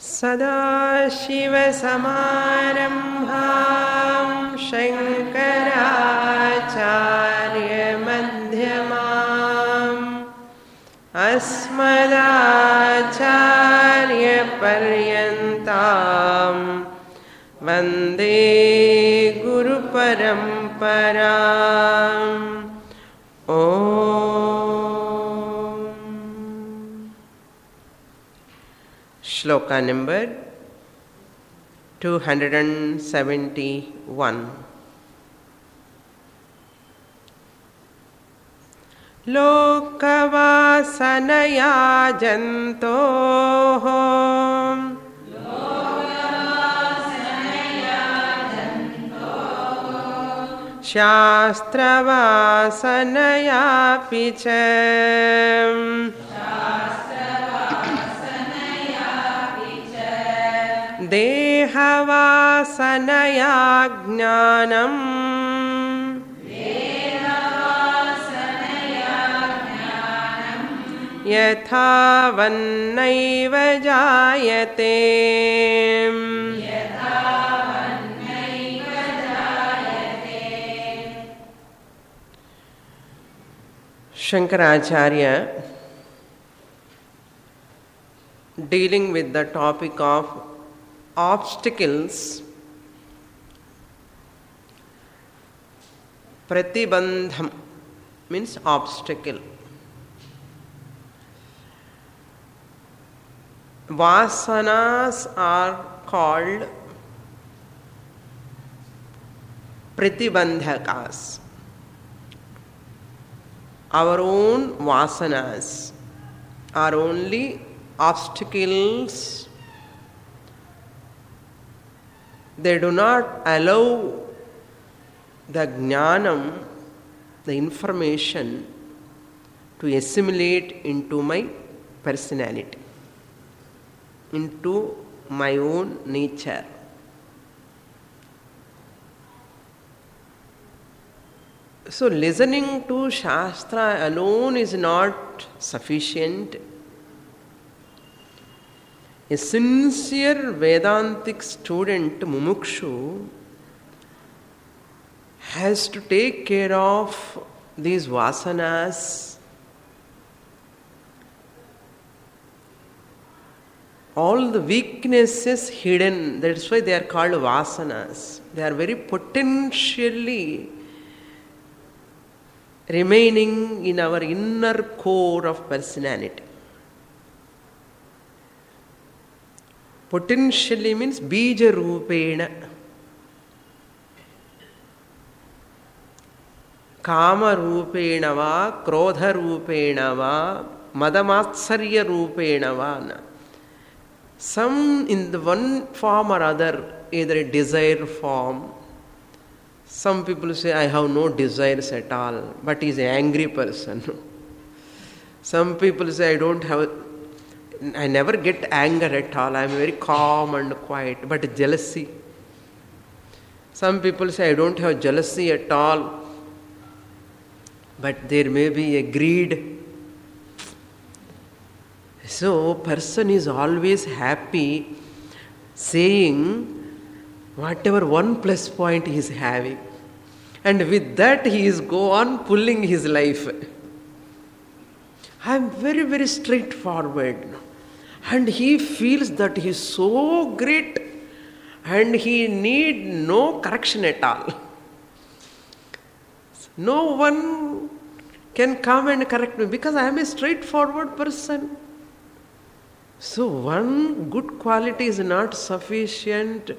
सदाशिवसमारम्भां शङ्कराचार्यमध्यमाम् अस्मदाचार्यपर्यन्तां वन्दे गुरुपरम्पराम्। Shloka number 271. Lokavasanaya jantoh Shastravasanaya picha Dehavāsanaya jñānam Yatha vannaiva jāyate Shankaracharya, dealing with the topic of obstacles, pratibandham means obstacle. Vasanas are called pratibandhakas. Our own vasanas are only obstacles. They do not allow the jnanam, the information, to assimilate into my personality, into my own nature. So listening to Shastra alone is not sufficient. A sincere Vedantic student, Mumukshu, has to take care of these vasanas, all the weaknesses hidden. That's why they are called vasanas. They are very potentially remaining in our inner core of personality. Potentially means bija rupena. Kama rupena va, krodha rupena va, madamatsarya rupena va. Some in the one form or other, either a desire form. Some people say, I have no desires at all, but he is an angry person. Some people say, I never get anger at all, I am very calm and quiet, but jealousy. Some people say, I don't have jealousy at all, but there may be a greed. So, person is always happy saying whatever one plus point he is having. And with that he is go on pulling his life. I am very, very straightforward. And he feels that he is so great and he need no correction at all. No one can come and correct me because I am a straightforward person. So one good quality is not sufficient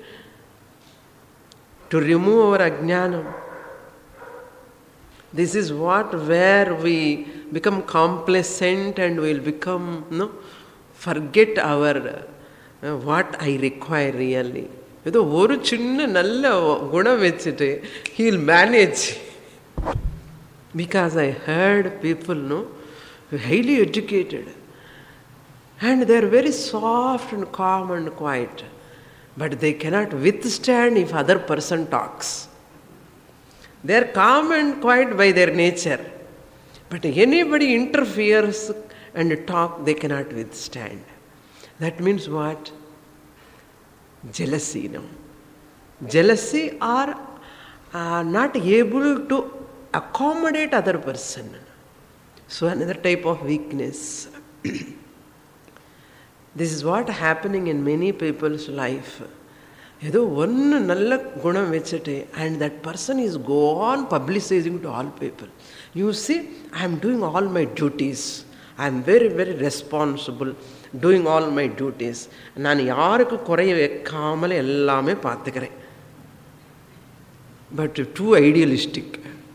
to remove our ajnanam. This is where we become complacent and we will become, forget our what I require really. He will manage. Because I heard people, highly educated, and they are very soft and calm and quiet. But they cannot withstand if other person talks. They are calm and quiet by their nature. But anybody interferes and talk, they cannot withstand. That means what? jealousy. Jealousy or not able to accommodate other person. So another type of weakness. This is what happening in many people's life. ஏதோ ஒன்று நல்ல குணம் வச்சுட்டு and that person is go on publicizing to all people. You see, I am doing all my duties. I am very, very responsible, doing all my duties. நான் யாருக்கு குறைய வைக்காமல் எல்லாமே பார்த்துக்கிறேன். But too idealistic.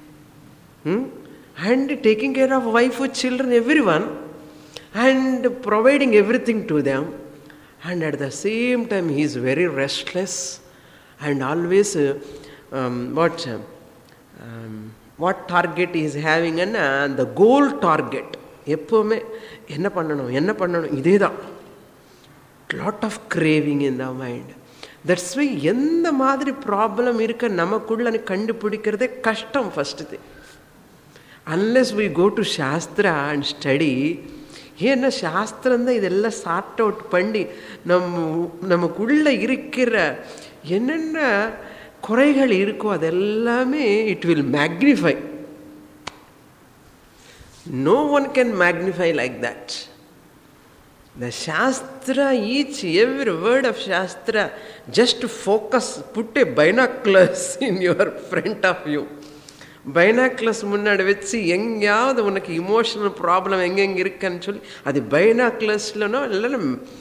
And taking care of wife, children, everyone, and providing everything to them. And at the same time he is very restless and always what target he is having, and the goal target எப்பவுமே என்ன பண்ணணும் இதே தான். lot of craving in the mind. That's why எந்த மாதிரி problem இருக்க நமக்குள்ள கண்டுபிடிக்கிறதே கஷ்டம். First thing, unless we go to Shastra and study. ஏன்னா சாஸ்திரம் தான் இதெல்லாம் சார்ட் அவுட் பண்ணி நமக்குள்ள இருக்கிற என்னென்ன குறைகள் இருக்கோ அதெல்லாமே it will magnify. No one can magnify like that. The Shastra, each every word of Shastra, just focus, put a binoculars in your front of you. Binoculars முன்னாடி வச்சு எங்கேயாவது உனக்கு இமோஷனல் ப்ராப்ளம் எங்கெங்கே இருக்குன்னு சொல்லி அது பைனாக்குலர்ஸ்லனோ இல்லைன்னா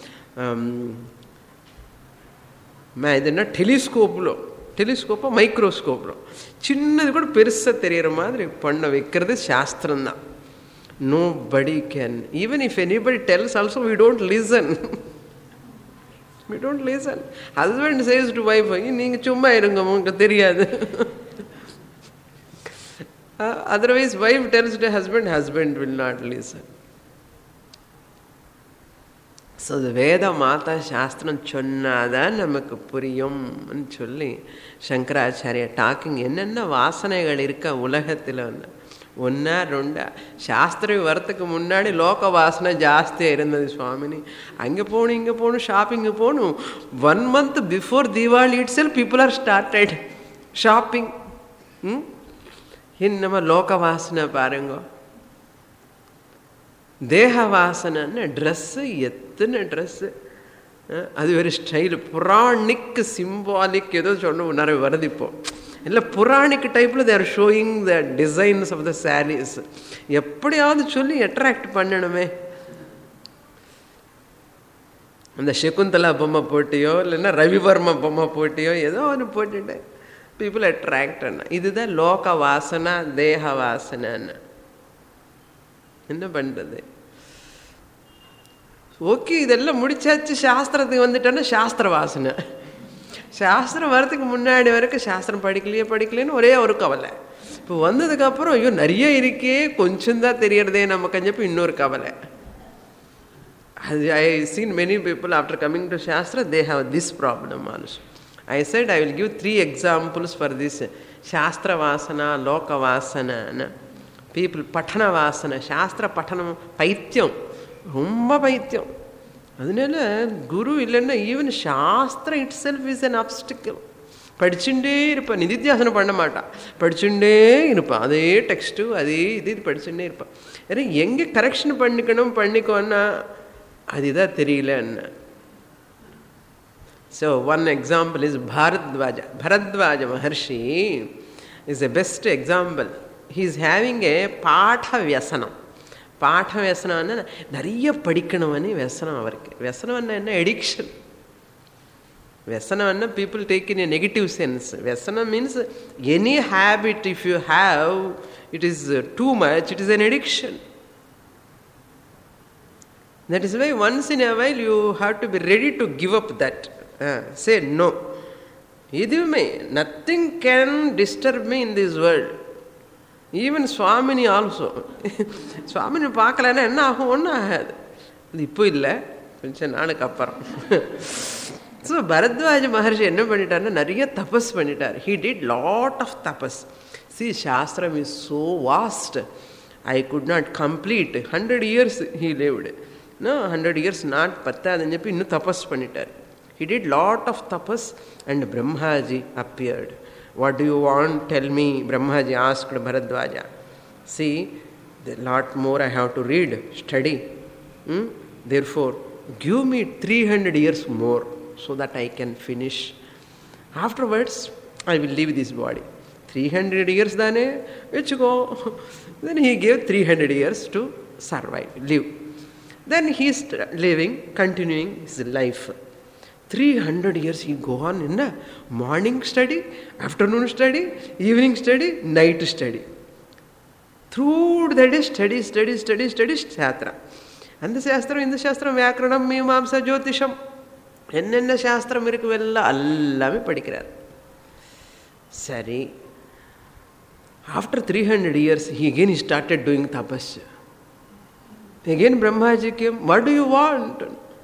இது என்ன டெலிஸ்கோப்போ மைக்ரோஸ்கோப்லோ சின்னது கூட பெருசாக தெரிகிற மாதிரி பண்ண வைக்கிறது சாஸ்திரம்தான். Nobody can. Even if anybody tells also, we don't listen. We don't listen. Husband says to wife, நீங்க சும்மா இருங்க, உங்களுக்கு தெரியாது. Otherwise wife tells to husband will not listen. So the Veda Mata Shastram சொன்னாதான் நமக்கு புரியும் சொல்லி சங்கராச்சாரியா டாக்கிங் என்னென்ன வாசனைகள் இருக்க உலகத்தில் ஒன்றா ரெண்டா. சாஸ்திரம் வரத்துக்கு முன்னாடி லோக வாசனை ஜாஸ்தியாக இருந்தது சுவாமினி. அங்கே போகணும் இங்கே போகணும் ஷாப்பிங்கு போகணும். 1 month before Diwali itself people are started shopping. நம்ம லோக வாசனை பாருங்க. தேக வாசனைன்னு ட்ரெஸ்ஸு, எத்தனை ட்ரெஸ்ஸு, அது ஒரு ஸ்டைலு புராணிக் சிம்பாலிக் ஏதோ சொன்ன நிறைய வருது இப்போ. இல்லை புராணிக் டைப்பில் they're showing the designs of the saris. எப்படியாவது சொல்லி அட்ராக்ட் பண்ணணுமே. அந்த சகுந்தலா பொம்மை போட்டியோ இல்லைன்னா ரவிவர்மா பொம்மை போட்டியோ ஏதோ ஒன்று போட்டுட்டு people attract. இதுதான் லோக வாசனை, தேக வாசனைன்னு. என்ன பண்ணுறது? ஓகே, இதெல்லாம் முடிச்சாச்சு, சாஸ்திரத்துக்கு வந்துட்டோன்னா சாஸ்திர வாசனை. சாஸ்திரம் வரத்துக்கு முன்னாடி வரைக்கும் சாஸ்திரம் படிக்கலையேன்னு ஒரே ஒரு கவலை. இப்போ வந்ததுக்கப்புறம் ஐயோ நிறைய இருக்கே, கொஞ்சம் தான் தெரியறதே நமக்கு கொஞ்சம் இன்னொரு கவலை. I seen many people after coming to Shastra, they have this problem also. I said I will give 3 examples for this. Shastra Vasana, Loka Vasana. People, Patana Vasana, Shastra Patanam, Paityam, Rumba Paityam. அதனால குரு இல்லைன்னா even சாஸ்திரம் itself is an obstacle. படிச்சுட்டே இருப்பான், நிதித்தியாசனம் பண்ண மாட்டான், படிச்சுட்டே இருப்பான், அதே டெக்ஸ்ட்டு அதே இது படிச்சுட்டே இருப்பான். ஏன்னா எங்கே கரெக்ஷன் பண்ணிக்கோன்னா அதுதான் தெரியலன்னு. So one example is Bharadwaja. Bharadwaja Maharshi is the best example. He is having a Patha Vyasanam. Patha Vyasanam நிறைய படிக்கணும்னு வியசனம் அவருக்கு. வியசனம் என்ன? எடிக்ஷன். வியசனம் people take in a negative sense. Vyasana means any habit if you have, it is too much, it is an addiction. That is why once in a while you have to be ready to give up that. Say no. Idume, nothing can disturb me in this world. Even Swamini also. Swamini பார்க்கலன்னா என்ன ஆகும்? ஒன்றும் ஆகாது. அது இப்போ இல்லை, கொஞ்சம் நாளுக்கு அப்புறம். ஸோ பரத்வாஜ மகர்ஷி என்ன பண்ணிட்டாருன்னா நிறைய தபஸ் பண்ணிட்டார். He did lot of tapas. See, Shastram is so vast. I could not complete. 100 years he lived. No, 100 years not பத்தாதுன்னு சொல்லி இன்னும் தபஸ் பண்ணிட்டார். He did lot of tapas and Brahmaji appeared. What do you want? Tell me, Brahmaji asked Bharadwaja. See, a lot more I have to read, study. Therefore, give me 300 years more so that I can finish. Afterwards, I will leave this body. 300 years, dane, which go. Then he gave 300 years to survive, live. Then he is living, continuing his life. 300 years he go on in a morning study, afternoon study, evening study, night study. Through the day study, Shastra. And the Shastra, in the Shastra, Vyakaranam, Mimamsa, Jyotisham. And the Shastra, Mirikuvella, Allah padikrar. Sari. After 300 years, he again started doing tapasya. Again Brahmaji came, what do you want?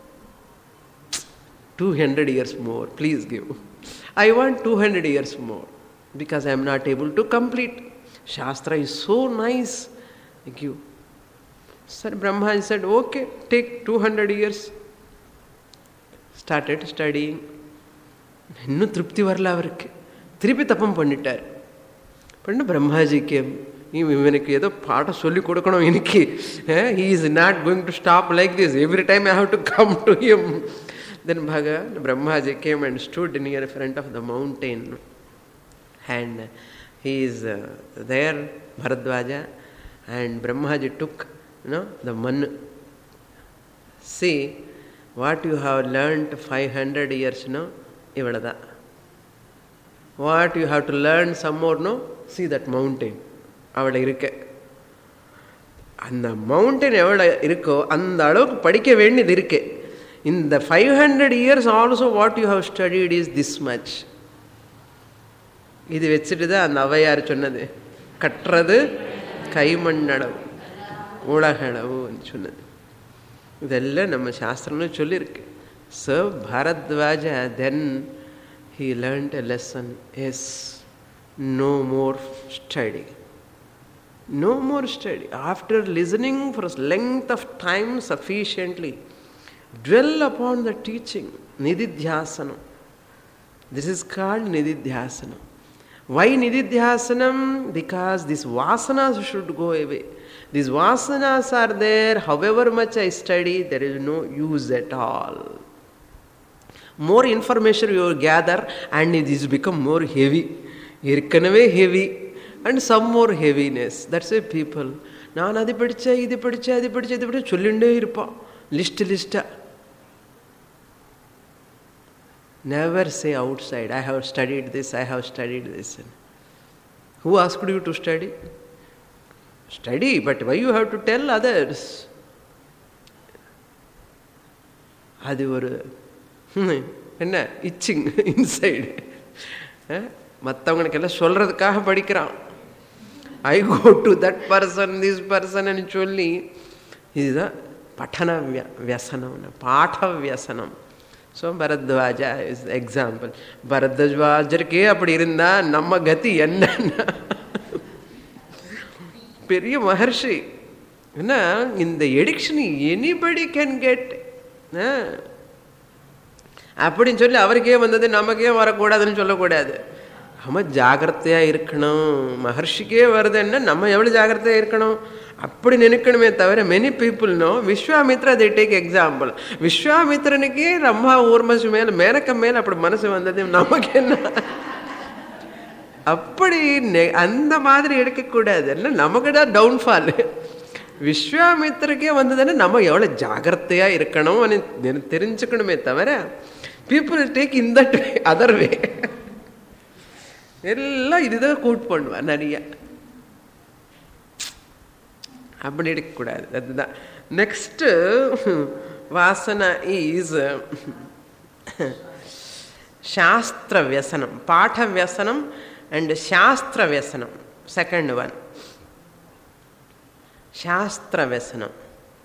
200 years more, please give. I want 200 years more because I am not able to complete. Shastra is so nice. Thank you. Sir Brahmaji said, okay, take 200 years. Started studying. Innu tripti varla avarku. Thirupi tapam pannittar. Panna Brahmaji came. He is not going to stop like this. Every time I have to come to him. Then Brahmaji came and stood near front of the mountain. And he is there, Bharadwaja. And Brahmaji took the man. See, what you have learnt 500 years, ivadada. What you have to learn some more, see that mountain. அவளை இருக்க அந்த mountain எவ்வளோ இருக்கோ அந்த அளவுக்கு படிக்க வேண்டியது இருக்கு. இந்த 500 years also what you have studied is this much. இது வச்சுட்டு தான் அந்த ஔவையார் சொன்னது, கற்றது கைமண்ணளவு உலகளவு சொன்னது. இதெல்லாம் நம்ம சாஸ்திரம்னு சொல்லியிருக்கு. So Bharadwaja then he learned a lesson. Yes, no more study. No more study. After listening for a length of time sufficiently, dwell upon the teaching. Nididhyasanam. This is called Nididhyasanam. Why Nididhyasanam? Because these vasanas should go away. These vasanas are there. However much I study, there is no use at all. More information you will gather and it is become more heavy. Irkanave heavy. And some more heaviness. That's why people, நான் அது படித்தேன் இது படித்தேன் அது படித்தேன் இது படித்தேன் சொல்லிகிட்டே இருப்பான், லிஸ்ட்டாக. Never say outside, I have studied this, I have studied this. Who asked you to study? Study, but why you have to tell others? அது ஒரு என்ன இச்சிங் இன்சைடு. மற்றவங்களுக்கெல்லாம் சொல்கிறதுக்காக படிக்கிறான். I go to that person, this person and சொல்லி இதுதான் பட்டன வியசனம், பாட வியசனம். So Bharadwaja is example. பரத்வாஜருக்கே அப்படி இருந்தால் நம்ம கதி என்னன்னா பெரிய மகர்ஷி. ஏன்னா இந்த எடிக்ஷன் எனிபடி கேன் கெட் அப்படின்னு சொல்லி அவருக்கே வந்தது நமக்கே வரக்கூடாதுன்னு சொல்லக்கூடாது. நம்ம ஜாகிரதையாக இருக்கணும். மகர்ஷிக்கே வருதுன்னா நம்ம எவ்வளோ ஜாகிரதையாக இருக்கணும் அப்படி நினைக்கணுமே தவிர many people know. Vishwamitra they take example. விஸ்வாமித்ரனுக்கே ரம்மா ஊர்மசி மேலே மேனக்க மேலே அப்படி மனசு வந்தது, நமக்கு என்ன அப்படி அந்த மாதிரி எடுக்கக்கூடாது. என்ன நமக்கு தான் டவுன்ஃபால். விஸ்வாமித்ருக்கே வந்ததுன்னா நம்ம எவ்வளோ ஜாகிரதையாக இருக்கணும் தெரிஞ்சுக்கணுமே தவிர people take in that way, other way. எல்லாம் இதுதான் கூட் பண்ணுவான் நிறைய. அப்படி எடுக்கக்கூடாது. அதுதான் நெக்ஸ்ட். வாசனா இஸ் சாஸ்திர வியசனம், பாட வியசனம் அண்ட் சாஸ்திர வியசனம். செகண்ட் ஒன் சாஸ்திர வியசனம்.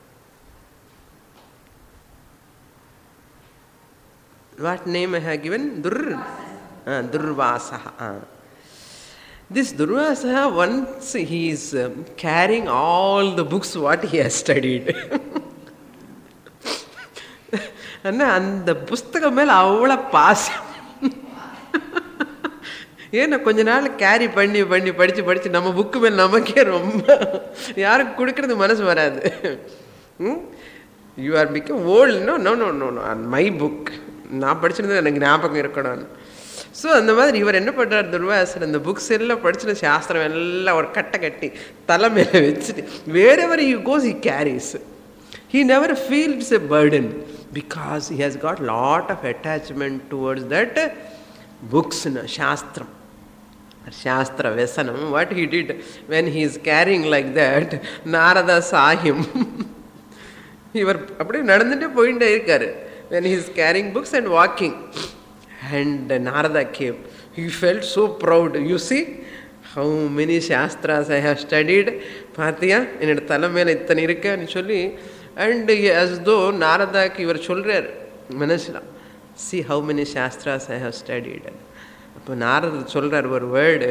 What name I have given? Durvasaha. This Durvasaha, once he is carrying all the books what he has studied. ஆனால் அந்த புஸ்தகம் மேலே அவ்வளோ பாசம். ஏன்னா கொஞ்ச நாள் கேரி பண்ணி பண்ணி படித்து நம்ம புக்கு மேலே நமக்கே ரொம்ப யாருக்கு கொடுக்கறது மனசு வராது. You are become old. No no no no no my book, நான் படிச்சிருந்தது எனக்கு ஞாபகம் இருக்கணும். ஸோ அந்த மாதிரி இவர் என்ன பண்ணுறார் துர்வாசர், அந்த புக்ஸ் எல்லாம் படிச்சுட்டு சாஸ்திரம் எல்லாம் ஒரு கட்டை கட்டி தலை மேலே வச்சுட்டு wherever he goes he carries. He never feels a burden because he has got lot of attachment towards that books, shastram. Shastra Vesanam, what he did when he is carrying like that, Narada saw him. இவர் அப்படியே நடந்துட்டு போயிட்டே இருக்காரு. When he is carrying books and walking, and Narada came. He felt so proud. You see how many shastras I have studied. பார்த்தியா என்னோட தலை மேலே இத்தனை இருக்கன்னு சொல்லி, and as though நாரதாக்கு இவர் சொல்றார் மனசில், see how many shastras I have studied. அப்போ நாரதர் சொல்றார் ஒரு வேர்டு,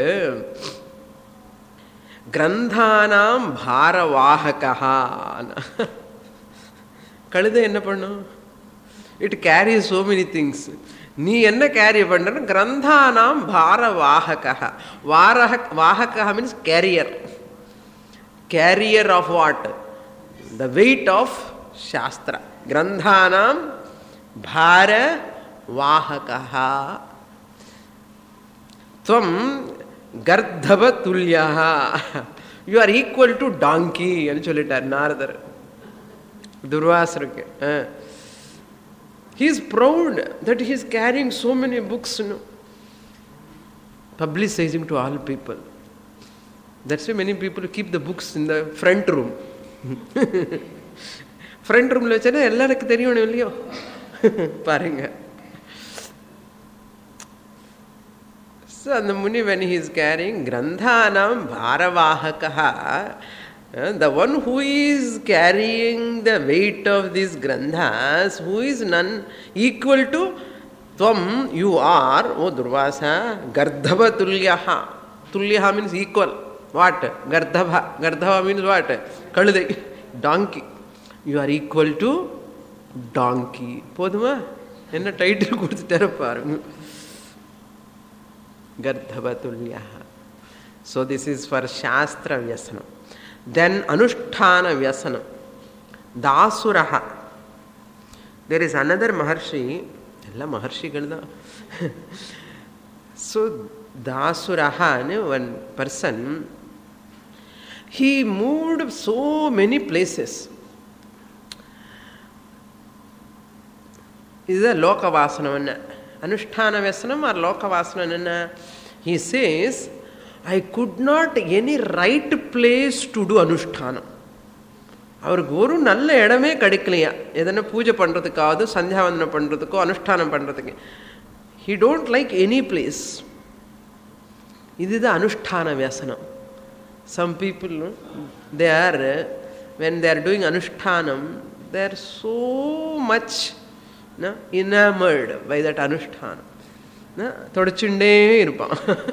கிரந்தானாம் பாரவாஹகா. கழுதை என்ன பண்ணும்? It carry so many things. நீ என்ன கேரி பண்ற? கிரந்தானாம் பாரவாஹகா. வாஹகா means carrier. Carrier of what? the weight of shastra. Grandhanam bhara vahakaha tvam gardhava tulyaha. You are equal to donkey anu sollitar Naradar Durvasarukku. He is proud that he is carrying so many books, publicizing to all people. That's why many people keep the books in the front room. Front ரூமில் வச்சா எல்லாருக்கும் தெரியணும் இல்லையோ? பாருங்க. So அந்த முனி when he is carrying கிரந்தானாம் பாரவாஹகா, the one who is carrying the weight of these granthas, who is none equal to tvam, you are, O Durvasa, gardhava tulyaha. Tulyaha means equal. What? Gardhava. Gardhava means what? Kaludai. Donkey. You are equal to donkey. போதுமா? என்ன title கொடுத்துட்டார பாருங்க. Gardhava tulyaha. So this is for Shastra Vyasanam. Then Anusthana Vyasanam. Dasuraha. There is another Maharshi. Ella Maharshigal da. So Dasuraha, one person, he moved so many places. Is a Lokavasanam. Anusthana Vyasanam or Lokavasanam. He says, I could not any right place to do Anusthana. அவருக்கு ஒரு நல்ல இடமே கிடைக்கலையா எதனா பூஜை பண்ணுறதுக்காவது, சந்தியாவந்தனம் பண்ணுறதுக்கோ, அனுஷ்டானம் பண்ணுறதுக்கு. He don't like any place. இதுதான் அனுஷ்டான வியசனம். Some people, they are, when they are doing anushtanam, they are so much enamored by that anushtanam. தொடச்சுண்டே இருப்பான்.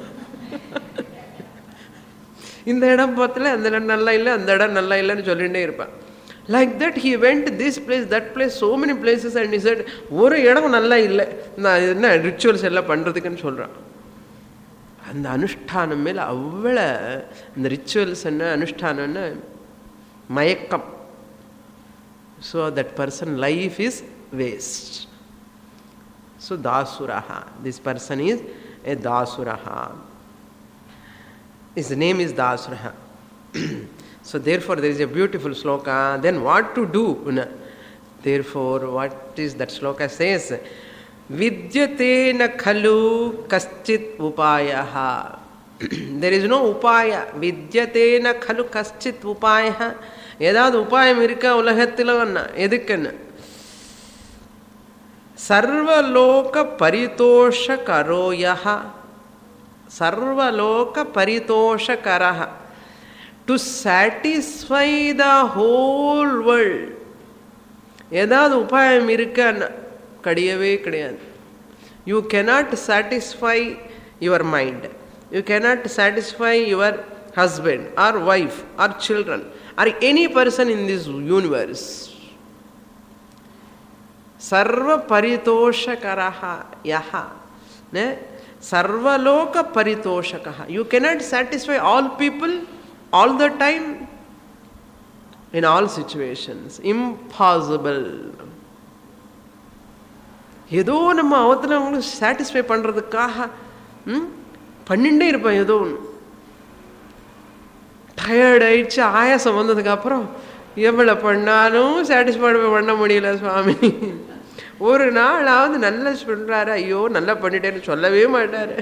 இந்த இடம் பார்த்தல அந்த இடம் நல்லா இல்லை, அந்த இடம் நல்லா இல்லைன்னு சொல்லிகிட்டே இருப்பான். Like that he went this place, that place, so many places, and he said, ஒரு இடம் நல்லா இல்லை, நான் என்ன ரிச்சுவல்ஸ் எல்லாம் பண்ணுறதுக்குன்னு சொல்கிறான். அந்த அனுஷ்டானம் மேலே அவ்வளோ இந்த ரிச்சுவல்ஸ் என்ன அனுஷ்டானம்னா மயக்கம். So that person life is waste. So தாசுரஹா, திஸ் பர்சன் இஸ் ஏ தாசுரஹா. His name is Dasuraha. So therefore there is a beautiful sloka. Then what to do? Therefore what is that sloka says? Vidyatena khalu kaschit upayaha. There is no upaya. Vidyatena khalu kaschit upayaha. ஏதாவது உபாயம் இருக்கா உலகத்தில்? எதுக்குன்னு சர்வலோக பரிதோஷ கரோயஹா. சர்வலோக பரிதோஷகரஹ. To satisfy the whole world. ஏதாவது உபாயம் இருக்கான்னு கிடையவே கிடையாது. You cannot satisfy your mind. You cannot satisfy your husband or wife or children or any person in this universe. sarva paritoshakaraha yaha, sarvaloka paritoshakaha. You cannot satisfy all people all the time in all situations. Impossible. ஏதோ நம்ம அவத்தில் அவங்களுக்கு satisfy பண்ணுறதுக்காக பண்ணிகிட்டே இருப்பேன். ஏதோ ஒன்று tired ஆயிடுச்சு, ஆயாசம் வந்ததுக்கப்புறம் எவ்வளோ பண்ணாலும் சாட்டிஸ்ஃபை பண்ண முடியல சுவாமி. ஒரு நாளாவது நல்லா சொல்கிறாரு, ஐயோ நல்லா பண்ணிட்டேன்னு சொல்லவே மாட்டார்.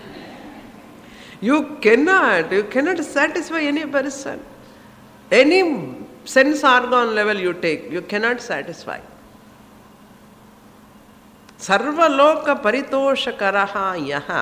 You cannot satisfy any person. Any sense organ level you take, you cannot satisfy. Sarvaloka paritoshakaraha yaha.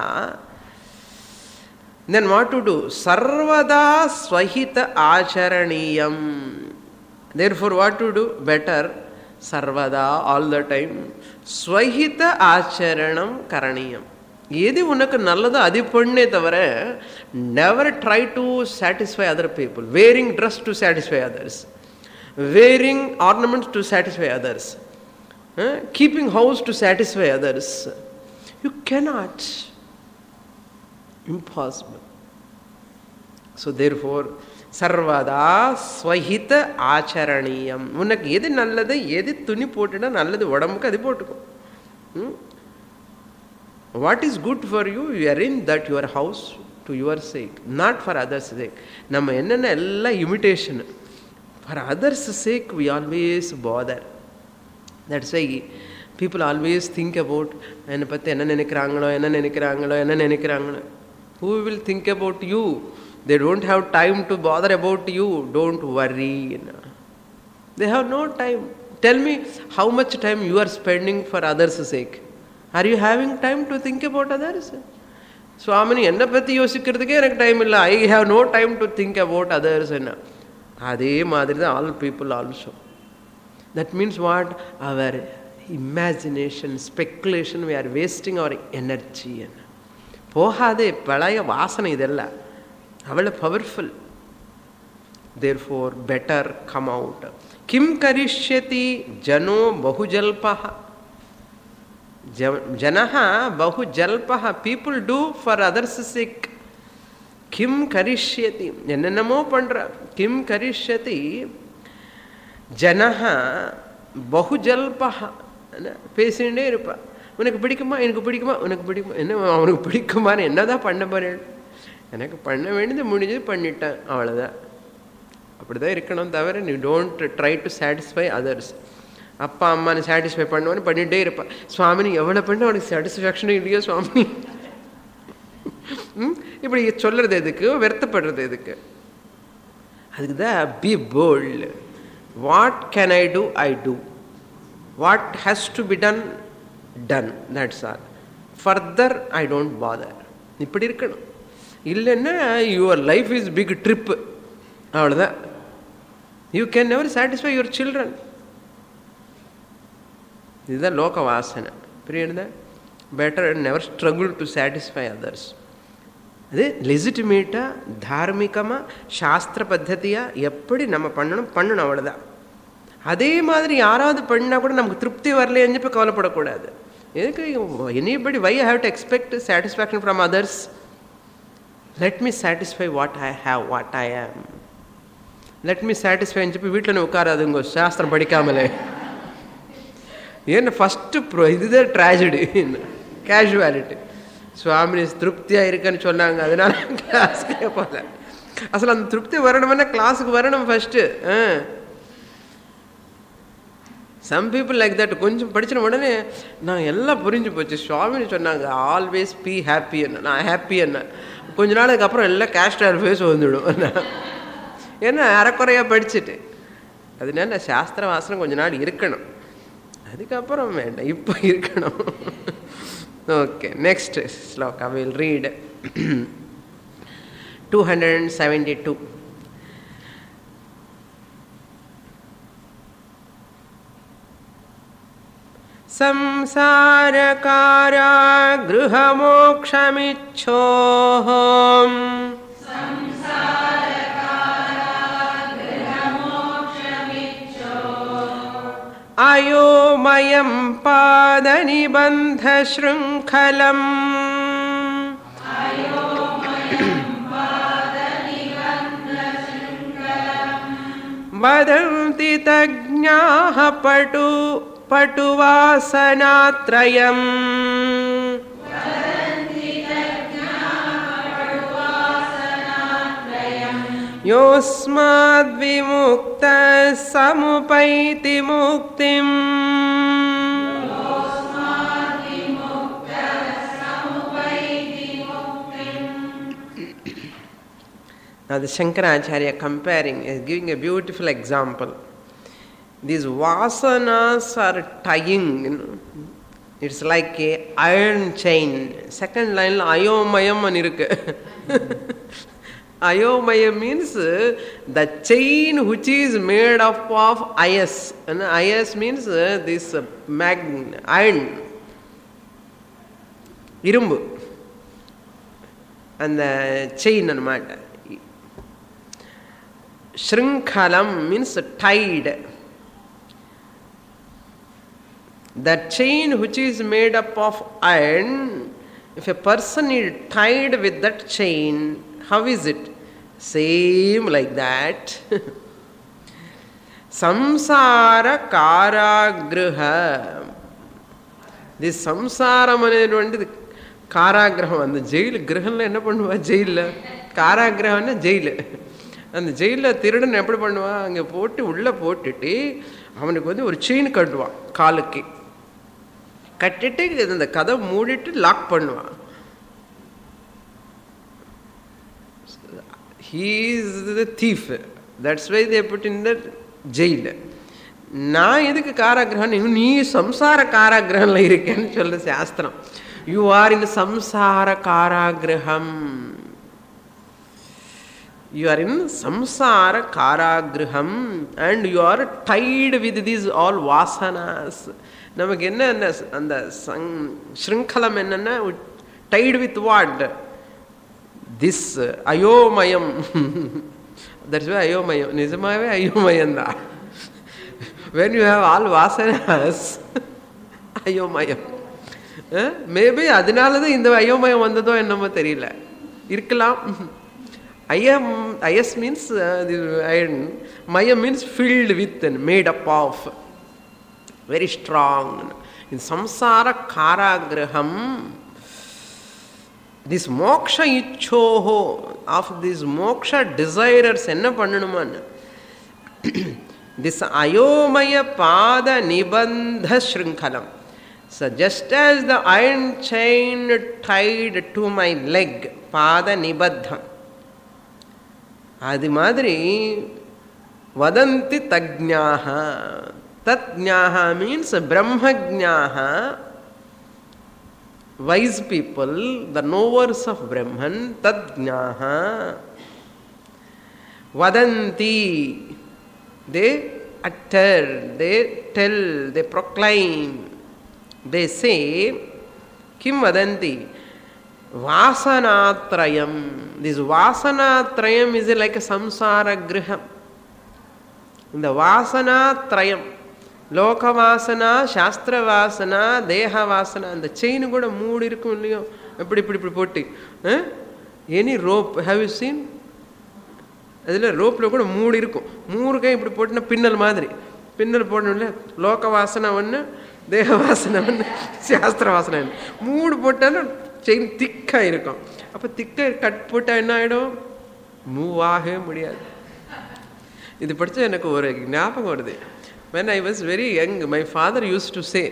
Then what to do? Sarvada swahita acharaniyam. Therefore what to do? Better sarvada, all the time, swahita acharanam karaniyam. எது உனக்கு நல்லதோ அது பண்ணே தவிர never try to satisfy other people. Wearing dress to satisfy others, wearing ornaments to satisfy others, keeping house to satisfy others, you cannot. Impossible. So therefore sarvada swahita acharaniyam. உனக்கு எது நல்லது, எது துணி போட்டுனா நல்லது உடம்புக்கு அது போட்டுக்கோ. What is good for you, you arrange that your house to your sake, not for others' sake. நம்ம என்னென்ன எல்லாம் imitation. For others' sake we always bother. That's why people always think about என்னை பற்றி என்ன நினைக்கிறாங்களோ. Who will think about you? They don't have time to bother about you. Don't worry. They have no time. Tell me how much time you are spending for others' sake. Are you having time to think about others? Swamini, enna patti yosikkiradhuke enak time illa. I have no time to think about others. Adhe madiri da all people also. That means what? Our imagination, speculation, we are wasting our energy. Pohade palaya vasana idella. Avala powerful. Therefore better come out. Kim karishyati jano bahujalpaha. Janaha bahujalpaha. People do for others' sake. Kim karishyati. Ennamo pandra. Kim karishyati janaha bahujalpaha. பேசிகிட்டே இருப்பா. உனக்கு பிடிக்குமா, எனக்கு பிடிக்குமா, உனக்கு பிடிக்குமா, என்ன அவனுக்கு பிடிக்குமான்னு என்னதான் பண்ண போறேன். எனக்கு பண்ண வேண்டியது முடிஞ்சது பண்ணிட்டேன், அவ்வளோதான். அப்படி தான் இருக்கணும் தவிர நீ don't try to satisfy others. அப்பா அம்மானை சாட்டிஸ்ஃபை பண்ணுவான்னு பண்ணிகிட்டே இருப்பான். சுவாமினி எவ்வளோ பண்ண அவனுக்கு சாட்டிஸ்ஃபேக்ஷனும் இல்லையோ சுவாமி. இப்படி சொல்கிறது எதுக்கு, வருத்தப்படுறது எதுக்கு? அதுக்கு தான் be bold. What can I do, I do. What has to be done, done. That's all. Further I don't bother. இப்படி இருக்கணும். இல்லைன்னா your life is big trip, அவ்வளோதான். You can never satisfy your children. இதுதான் லோக வாசனை. புரியுதா? Better never struggle to satisfy others. அது லெஜிட்டிமேட்டாக, தார்மிகமாக, சாஸ்திர பத்ததியாக எப்படி நம்ம பண்ணணும், அவ்வளோதான். அதே மாதிரி யாராவது பண்ணால் கூட நமக்கு திருப்தி வரலைன்னு இப்போ கவலைப்படக்கூடாது. எதுக்கு anybody why I have to expect satisfaction from others? Let me satisfy what I have, what I am. Let me சாட்டிஸ்ஃபைன்னு சொல்லி வீட்டில் உட்காராதுங்க சாஸ்திரம் படிக்காமலே. ஏன்னா ஃபஸ்ட்டு இதுதான் ட்ராஜடி, கேஷுவாலிட்டி. சுவாமி திருப்தியாக இருக்குன்னு சொன்னாங்க, அதனால கிளாஸுக்கே போகல. அசல் அந்த திருப்தி வரணும்னா கிளாஸுக்கு வரணும் first. Some people like that. கொஞ்சம் படிச்சின உடனே நான் எல்லாம் புரிஞ்சு போச்சு. சுவாமின்னு சொன்னாங்க ஆல்வேஸ் பி ஹாப்பி என்ன, நான் ஹாப்பி என்ன. கொஞ்ச நாளுக்கு அப்புறம் எல்லாம் கேஸ்டர் ஃபேஸ் வந்துவிடும். ஏன்னா அரைக்குறையாக படிச்சுட்டு. அதனால சாஸ்திர வாசனம் கொஞ்ச நாள் இருக்கணும், அதுக்கப்புறம் வேண்டாம், இப்போ இருக்கணும். Okay, next shloka will read 272. संसारकारागृहमोक्षमिच्छोऽहम् அயோமயம் பாத நிபந்த ஸ்ருங்கலம் வதந்தி தஜ்ஞாஹ பட்டுவாசனாத்ரயம் யோஸ்மாத் விமுக்தः சமுபைதி முக்திம். Now the Shankaracharya comparing is giving a beautiful example. These vasanas are tying, it's like a iron chain. Second line ayomayam ani irukku. Ayomayam means the chain which is made up of ayas, and ayas means this iron, irumbu, and the chain anamata. Shrinkalam means tied. That chain which is made up of iron, if a person is tied with that chain, how is it? Same like that. Samsara karagraha. This samsaram aneduvandi karagraham. And the jail grahanla enna pannuva jail karagraham na jail. அந்த ஜெயிலில் திருடன் எப்படி பண்ணுவான், அங்கே போட்டு உள்ளே போட்டுட்டு அவனுக்கு வந்து ஒரு செயின் கட்டுவான் காலுக்கு, கட்டிட்டு அந்த கதை மூடிட்டு லாக் பண்ணுவான். He is the thief. That's why they put in the jail. நான் எதுக்கு காராகிரகம், நீ சம்சார காராகிரகம்ல இருக்கேன்னு சொல்ல சாஸ்திரம். You are in samsara karagraham. You are in samsara karagraham and you are tied with these all vasanas. நமக்கு என்ன அந்த ஸ்ருங்கலம் என்னன்னா, tied with what? This ayomayam. That's why ayomayam. நிஜமாவே அயோமயம் தான். When you have all vasanas, ayomayam. Maybe அதனால தான் இந்த அயோமயம் வந்ததோ என்னமோ தெரியல, இருக்கலாம். Ayas means iron, maya means filled with and made up of, very strong. In samsara karagraham, this moksha ichhoho, of these moksha desirers enna pannanuman, this ayomaya pada nibandha shrinkalam. So just as the iron chain tied to my leg, pada nibadham, அது மாதிரி வதந்தி தஜ்ஞாஹ. தஜ்ஞாஹ means பிரம்மஜ்ஞாஹ, wise people, the knowers of Brahman. தஜ்ஞாஹ வதந்தி, they utter, they tell, they proclaim, they say. kim vadanti? Vasanatrayam. This Vasanatrayam is like a samsara griham. இந்த வாசனாத்ரயம், லோக வாசனா, சாஸ்திர வாசனா, தேக வாசனா. அந்த chain கூட மூடு இருக்கும் இல்லையோ, எப்படி இப்படி இப்படி போட்டு, any rope have you seen? அதில் ரோப்பில் கூட மூடு இருக்கும். மூணு கை இப்படி போட்டுனா பின்னல் மாதிரி, பின்னல் போடணும்ல. லோக வாசனை ஒன்று, தேக வாசனை ஒன்று, சாஸ்திர வாசனை ஒன்று. மூடு போட்டாலும் செயின் திக்காக இருக்கும். அப்போ திக்காக கட் போட்டால் என்ன ஆகிடும்? மூவ் ஆகவே முடியாது. இது படித்தா எனக்கு ஒரு ஞாபகம் வருது. when I was very young, my father used to say,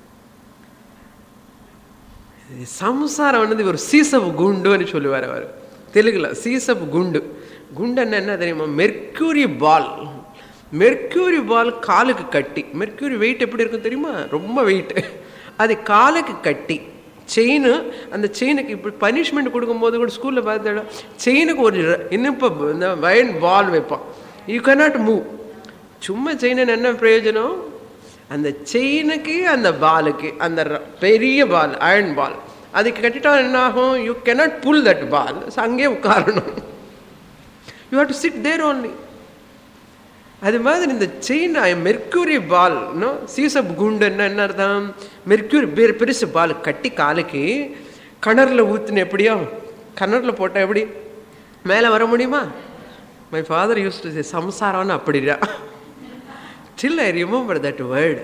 சம்சாரம் வந்து ஒரு சீசப்பு குண்டு అని சொல்லுவார் அவர் தெலுங்குல. சீசப்பு குண்டு. குண்டுன்னா என்ன தெரியுமா? மெர்க்யூரி பால். மெர்க்யூரி பால் காலுக்கு கட்டி, மெர்க்யூரி வெயிட் எப்படி இருக்கும் தெரியுமா? ரொம்ப வெயிட். அது காலுக்கு கட்டி செயின், அந்த செயினுக்கு இப்படி பனிஷ்மெண்ட் கொடுக்கும்போது கூட ஸ்கூலில் பார்த்தா செயினுக்கு ஒரு இனிப்பு இந்த வயன் பால் வைப்பான். You cannot move. சும்மா செயின் என்ன பிரயோஜனம்? அந்த செயினுக்கு அந்த பாலுக்கு அந்த பெரிய பால், அயர்ன் பால், அதுக்கு கட்டிட்டா என்ன ஆகும்? You cannot pull that ball. அங்கேயே உட்காரணும். You have to sit there only. அது மாதிரி இந்த செயின் மெர்க்யூரி பால் சீசப் குண்டுன்னா என்ன அர்த்தம்? மெர்க்யூரி பெருசு பால் கட்டி காலுக்கு கிணறுல ஊற்றுன எப்படியோ கிணறுல போட்டால் எப்படி மேலே வர முடியுமா? My father use to say சம்சாரம்னு அப்படிடா. Till I remember that word.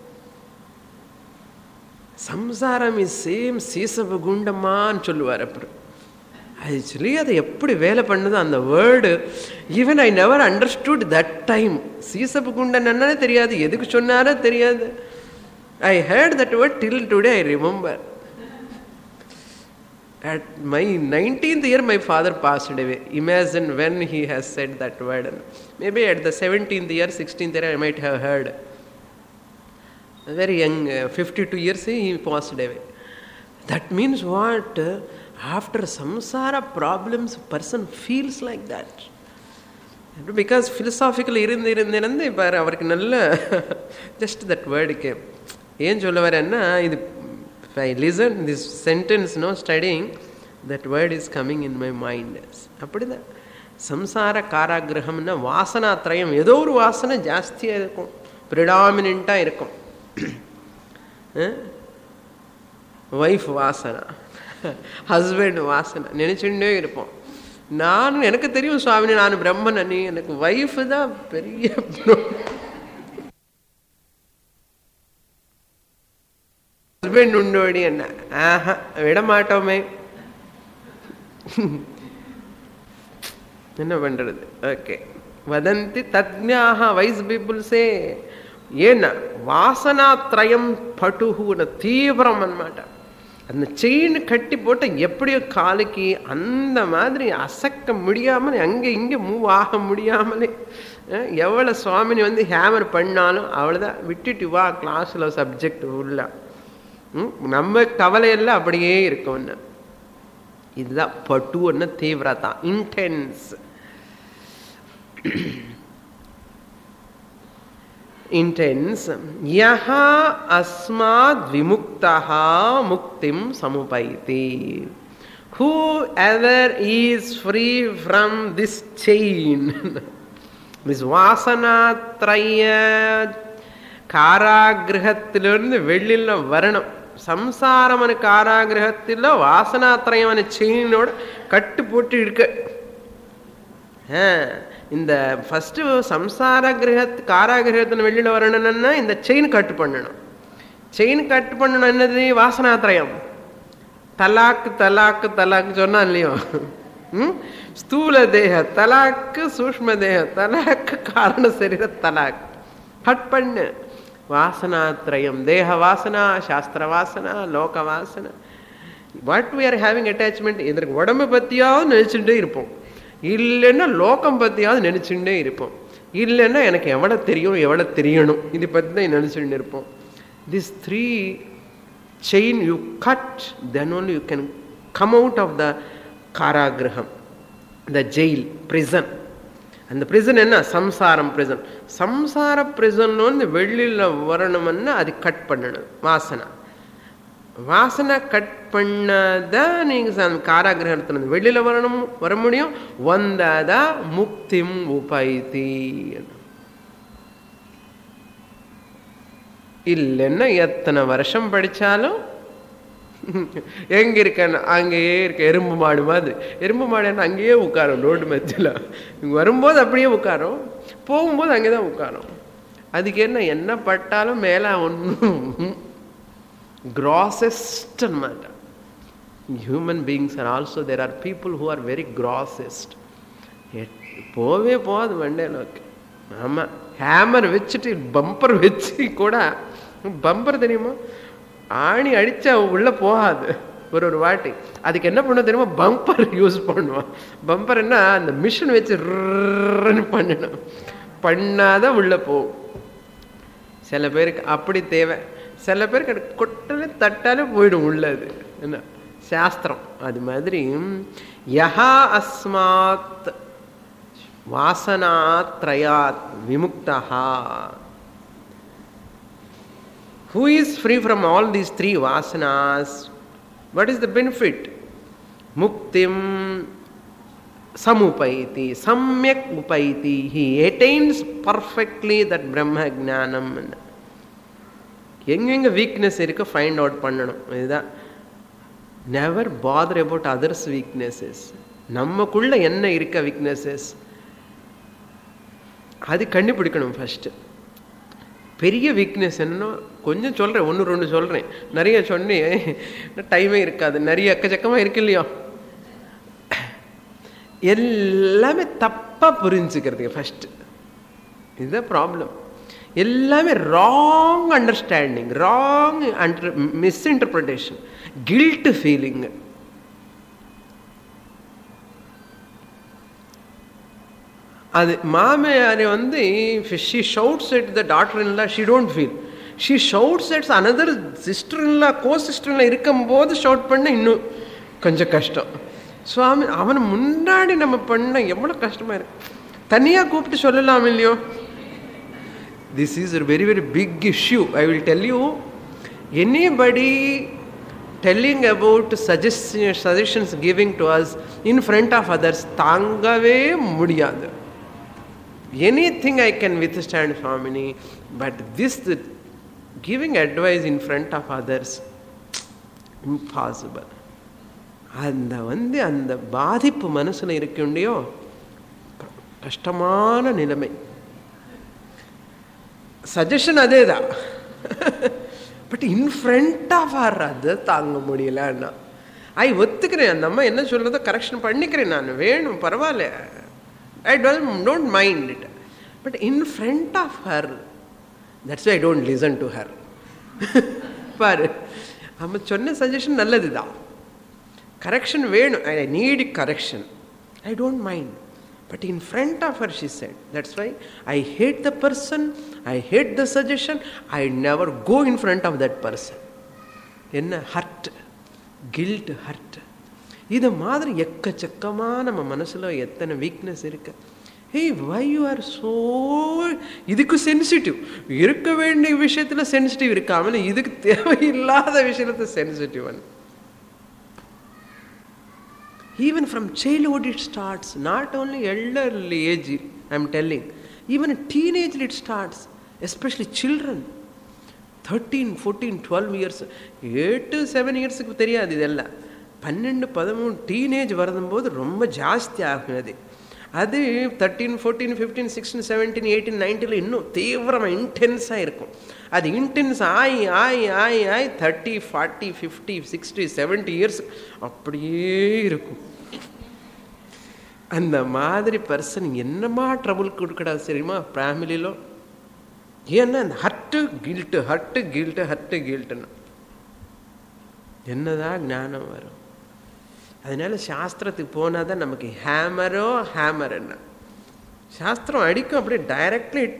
சம்சாரம் இஸ் சேம் சீசப குண்டம்மான்னு சொல்லுவார். அப்புறம் ஆக்சுவலி அதை எப்படி வேலை பண்ணுதோ அந்த word, even I never understood that time. சீசப குண்டன் என்னன்னே தெரியாது, எதுக்கு சொன்னாரோ தெரியாது. I heard that word till today I remember. At my 19th year, my father passed away. Imagine when he has said that word. Maybe at the 17th year, 16th year, I might have heard. Very young, 52 years, he passed away. That means what? After samsara problems, a person feels like that. Because philosophically, அவருக்கு நல்ல just that word came. ஏன் சொல்ல வரேன்னா, இது if I listen this sentence, studying, that word is coming in my mind. அப்படிதான் சம்சார காராகிரகம்னா வாசனாத்ரயம். ஏதோ ஒரு வாசனை ஜாஸ்தியாக இருக்கும், ப்ரிடாமினாக இருக்கும். ஒய்ஃப் வாசனை, ஹஸ்பண்ட் வாசனை நினச்சுட்டே இருப்போம். எனக்கு தெரியும் சுவாமி, நான் பிரம்மன், நீ எனக்கு ஒய்ஃபு தான் பெரிய ஹஸ்பண்ட் உண்டோடி என்ன விட மாட்டோமே, என்ன பண்றது? ஓகே, வதந்தி தஜ்ஞாஹ, வைஸ் பீப்புள்ஸே. ஏன்னா வாசனாத்ரயம் பட்டுகுன தீவிரம் அன்మాట. அந்த செயின் கட்டி போட்ட எப்படியோ காலுக்கு அந்த மாதிரி அசக்க முடியாமல் அங்கே இங்கே மூவ் ஆக முடியாமலே எவ்வளோ சுவாமினி வந்து ஹேமர் பண்ணாலும் அவ்வளோதான், விட்டுட்டு வா கிளாஸில் சப்ஜெக்ட் உள்ள நம்ம கவலையெல்லாம் அப்படியே இருக்கும்னு. இதுதான் பட்டுன்னு தீவிரதா, இன்டென்ஸ். இன்டென்ஸ். யஹா அஸ்மாத் விமுக்தஹ முக்திம் சமுபைதி. Whoever is free from this chain, this வாசனாத்ரய காராகிரகத்திலிருந்து வெளியில் வரணும். சம்சாரமான காராகிரகத்தில் வாசனாத்ரயமான செயினோட கட்டு போட்டு இருக்க. இந்த ஃபஸ்ட்டு சம்சார காராகிரகத்தில் வெளியில் வரணும்னா இந்த செயின் கட்டு பண்ணணும். செயின் கட்டு பண்ணணும். என்னது? வாசனாத்ரயம். தலாக்கு தலாக்கு தலாக்கு சொன்னா இல்லையோ, ஸ்தூல தேக தலாக்கு, சூஷ்ம தேக தலாக்கு, காரண சரீர தலாக். கட் பண்ணு. வாசனாத்ரயம், தேக வாசனா, சாஸ்திர வாசனா, லோக வாசனா. What we are having attachment, இதற்கு உடம்பை பற்றியாவது நினைச்சுட்டே இருப்போம், இல்லைன்னா லோகம் பற்றியாவது நினைச்சுட்டே இருப்போம், இல்லைன்னா எனக்கு எவ்வளோ தெரியும் எவ்வளோ தெரியணும் இது பற்றி தான் நினைச்சுட்டு இருப்போம். This three chain you cut, then only you can come out of the காராகிரகம், the jail, prison. அந்த பிரிசன் என்ன? சம்சாரம் பிரிசன். சம்சார பிரிசன் வெளியில் வரணும்னா அது கட் பண்ணணும். வாசனை வாசனை கட் பண்ணதான் நீங்கள் காராகிரகத்திலிருந்து வெளியில் வர முடியும். வந்தாதான் முக்திம் உபைதி. இல்லைன்னா எத்தனை வருஷம் படித்தாலும் எங்கே இருக்கேன்னு அங்கேயே இருக்க. எறும்பு மாடு மாதிரி. எறும்பு மாடு என்ன அங்கேயே உட்காரும் ரோடு மத்தியில். வரும்போது அப்படியே உட்காரும், போகும்போது அங்கே தான் உட்காரும். அதுக்கு என்ன பட்டாலும் மேலே ஒன்றும் grossest matter. Human beings are also, there are people who are very grossest. போவே போகாது வண்டையிலோக்கு. ஆமாம், ஹேமர் வச்சுட்டு பம்பர் வச்சு கூட, பம்பர் தெரியுமா, ஆணி அடித்தா உள்ளே போகாது ஒரு வாட்டி. அதுக்கு என்ன பண்ண தெரியுமா, பம்பர் யூஸ் பண்ணுவான். பம்பர் என்ன, அந்த மிஷின் வச்சு பண்ணணும், பண்ணாதான் உள்ளே போகும். சில பேருக்கு அப்படி தேவை, சில பேருக்கு கொட்டலே தட்டாலே போயிடும் உள்ளது. என்ன சாஸ்திரம் அது மாதிரி. யஹா அஸ்மாத் வாசனாத்ரயாத் விமுக்தஹா. Who is free from all these three vasanas? What is the benefit? Muktim samupayati, samyak upayati. He attains perfectly that Brahma Jnanam. எங்கெங்க வீக்னஸ் இருக்கு ஃபைண்ட் அவுட் பண்ணணும். இதுதான். Never bother about others weaknesses. நமக்குள்ள என்ன இருக்க வீக்னஸஸ் அது கண்டுபிடிக்கணும் first. பெரிய வீக்னஸ் என்னன்னா கொஞ்சம் சொல்கிறேன், 1-2 சொல்கிறேன். நிறைய சொன்னேன் டைமே இருக்காது. நிறைய எக்கச்சக்கமாக இருக்கு இல்லையா? எல்லாமே தப்பாக புரிஞ்சுக்கிறதுக்கு ஃபஸ்ட்டு இதுதான் ப்ராப்ளம். எல்லாமே wrong understanding, wrong misinterpretation, guilt feeling. அது மாமியார் வந்து she shouts at the daughter-in-law, she don't feel. She shouts at another sister-in-law, co-sister-in-law இருக்கும்போது ஷவுட் பண்ண இன்னும் கொஞ்சம் கஷ்டம். சுவாமி அவனை முன்னாடி நம்ம பண்ண எவ்வளோ கஷ்டமாக இருக்கு. தனியாக கூப்பிட்டு சொல்லலாம் இல்லையோ? This is a very, very big issue. I will tell you, anybody telling about suggestions giving to us in front of others, தாங்கவே முடியாது. Anything I can withstand, Swamini, but this giving advice in front of others, impossible. அந்த பாதிப்பு மனசுல இருக்கின்றையோ கஷ்டமான நிலைமை. Suggestion அதே தான், but in front of or அது தாங்க முடியலன்னா ஐ ஒத்துக்கிறேன். அந்த அம்மா என்ன சொல்றதோ கரெக்ஷன் பண்ணிக்கிறேன், நான் வேணும் பரவாயில்ல, I don't mind it. But in front of her, that's why I don't listen to her. பாரு, நம்ம சொன்ன சஜஷன் நல்லது தான், கரெக்ஷன் வேணும், I need correction, I don't mind. But in front of her she said, that's why I hate the person, I hate the suggestion, I never go in front of that person. என்ன hurt, guilt, hurt. இது மாதிரி எக்கச்சக்கமாக நம்ம மனசில் எத்தனை weakness இருக்கு. Hey, why you are so இதுக்கு sensitive. இருக்க வேண்டிய விஷயத்தில் சென்சிட்டிவ் இருக்காமல் இதுக்கு தேவையில்லாத விஷயத்தில் sensitive. Even from childhood it starts, not only elderly age, I am telling, even a teenage it starts, especially children, 13, 14, 12 years, 8 to 7 years தெரியாது இதெல்லாம். 12, 13 டீனேஜ் வரும்போது ரொம்ப ஜாஸ்தி ஆகுது. அது 13, 14, 15, 16, 17, 18, 19 இன்னும் தீவிரமாக இன்டென்ஸாக இருக்கும். அது இன்டென்ஸ் ஆகி ஆகி ஆகி ஆகி 30, 40, 50, 60, 70 இயர்ஸ் அப்படியே இருக்கும். அந்த மாதிரி பர்சன் என்னமா ட்ரபுள் கொடுக்கடாது சரிமா ஃபேமிலியில். ஏன்னா அந்த hurt guilt, hurt guilt, hurt கில்ட்டுன்னு என்னதான் ஞானம் வரும்? அதனால சாஸ்திரத்துக்கு போனால் தான் நமக்கு ஹேமர் என்ன சாஸ்திரம் அடிக்கும். அப்படியே directly it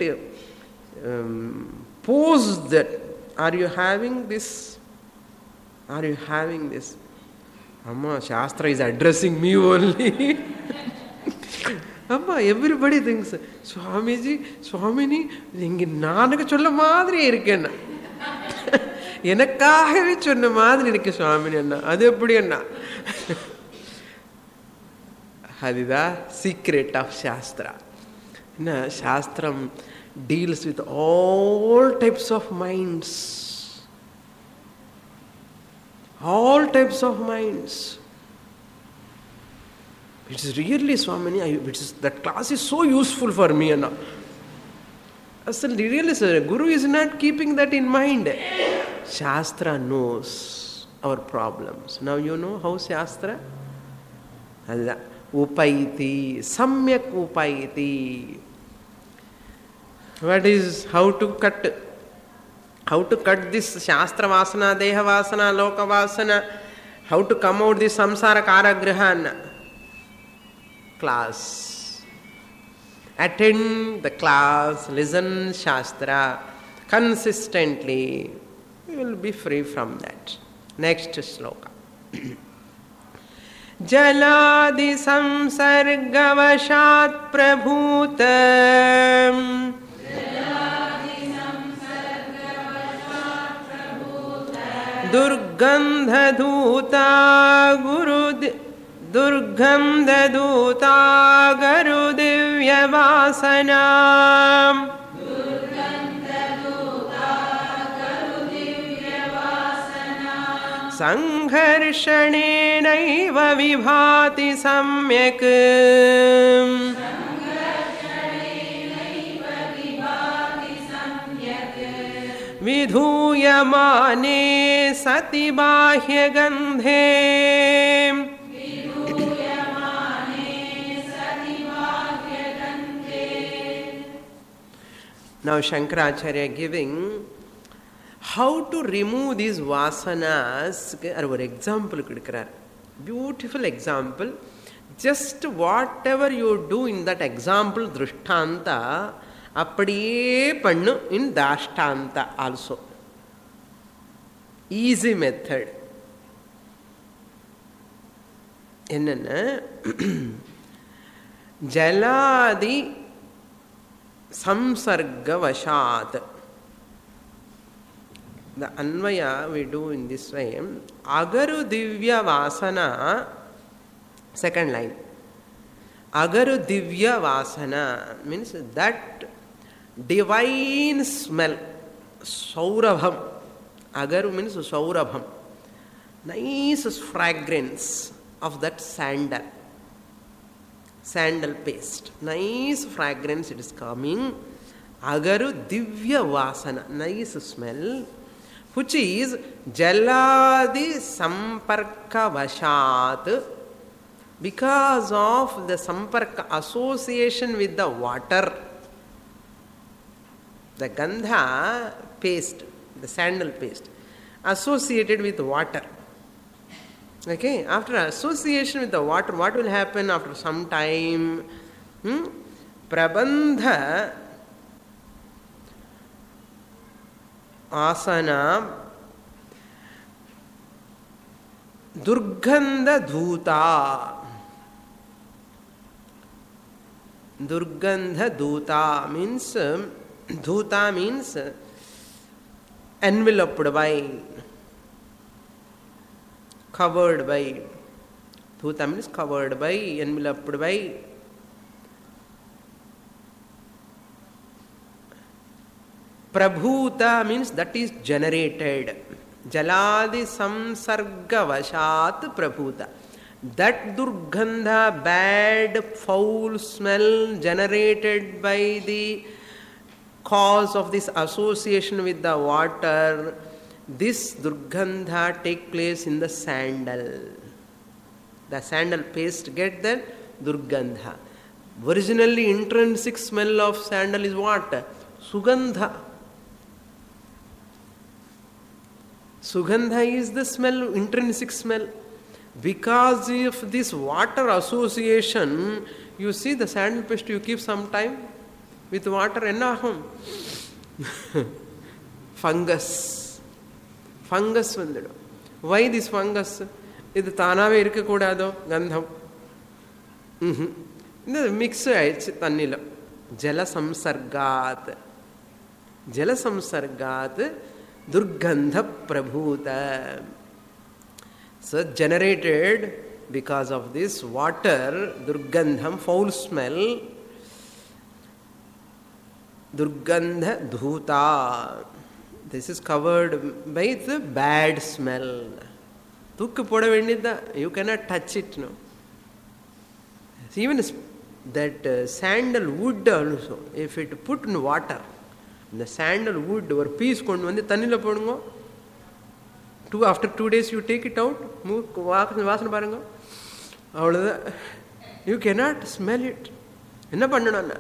pose that are you having this, are you having this. அம்மா சாஸ்திரம் இஸ் அட்ரஸிங் மீ ஓன்லி. அம்மா எவ்ரிபடி திங்ஸ் சுவாமிஜி சுவாமினி இங்கே நானுக்கு சொல்ல மாதிரி இருக்கேன்னா, எனக்காகவே சொன்ன மாதிரி இருக்கு சுவாமினி அண்ணா. அது எப்படி அண்ணா? அதுதான் சீக்ரெட் ஆஃப் சாஸ்திரா. என்ன சாஸ்திரம் deals with all types of minds, all types of minds. It is really, Swamini, that class is so useful for me. Asal really, sir, Guru is not keeping that in mind. Shastra knows our problems. Now you know how Shastra? Upayati, samyak upayati. What is, how to cut this Shastra vasana, Deha vasana, Loka vasana, how to come out this samsara karagrahana. Class. Attend the class, listen Shastra consistently. You will be free from that. Next sloka. Jaladi samsargavashat prabhutam durgandha dhuta guru दुर्गन्धदूता गरुदिव्यवासना संघर्षणेनैव विभाति सम्यक् विधूयमाने सति बाह्यगन्धे Now Shankaracharya giving how to remove these vasanas or example kudikrar. Beautiful example. Just whatever you do in that example drishtanta appadiye pannu in dashtanta also. Easy method. Enna jaladi samsargavashat. The Anvaya we do in this way. Agaru divya vasana, second line. Agaru divya vasana means that divine smell. Saurabham. Agaru means saurabham. Nice fragrance of that sandal. Sandal paste. Nice fragrance it is coming. Agaru divya vasana. Nice smell. Which is jaladi samparka vashat, because of the samparka association with the water. The gandha paste, the sandal paste, associated with water. Okay, after association with the water, what will happen after some time? Prabandha asana durgandha dhuta. Durgandha dhuta means enveloped by, covered by. Dhuta means covered by, enveloped by. Prabhuta means that is generated. Jaladi samsargavashat prabhuta. That durgandha, bad, foul smell generated by the cause of this association with the water, this durgandha take place in the sandal. The sandal paste get that durgandha. Originally intrinsic smell of sandal is what? Sugandha. Sugandha is the smell, intrinsic smell. Because of this water association, you see the sandal paste, you keep some time with water, ennahum? Fungus. Fungus vandadu. Why this fungus? Idu tanave irukkodado gandham. Mix aichu tannilo. Jala samsargat. Jala samsargat durgandha prabhuta. So generated because of this water, durgandham, foul smell, durgandha dhuta. This is covered by the bad smell. Thukku poda vendidda, you cannot touch it, no. Even that sandal wood also, if it put in water, the sandal wood or piece kondu vande tannila podungo. After 2 days you take it out, vaasana parunga. Avladha, you cannot smell it. Enna pannanum?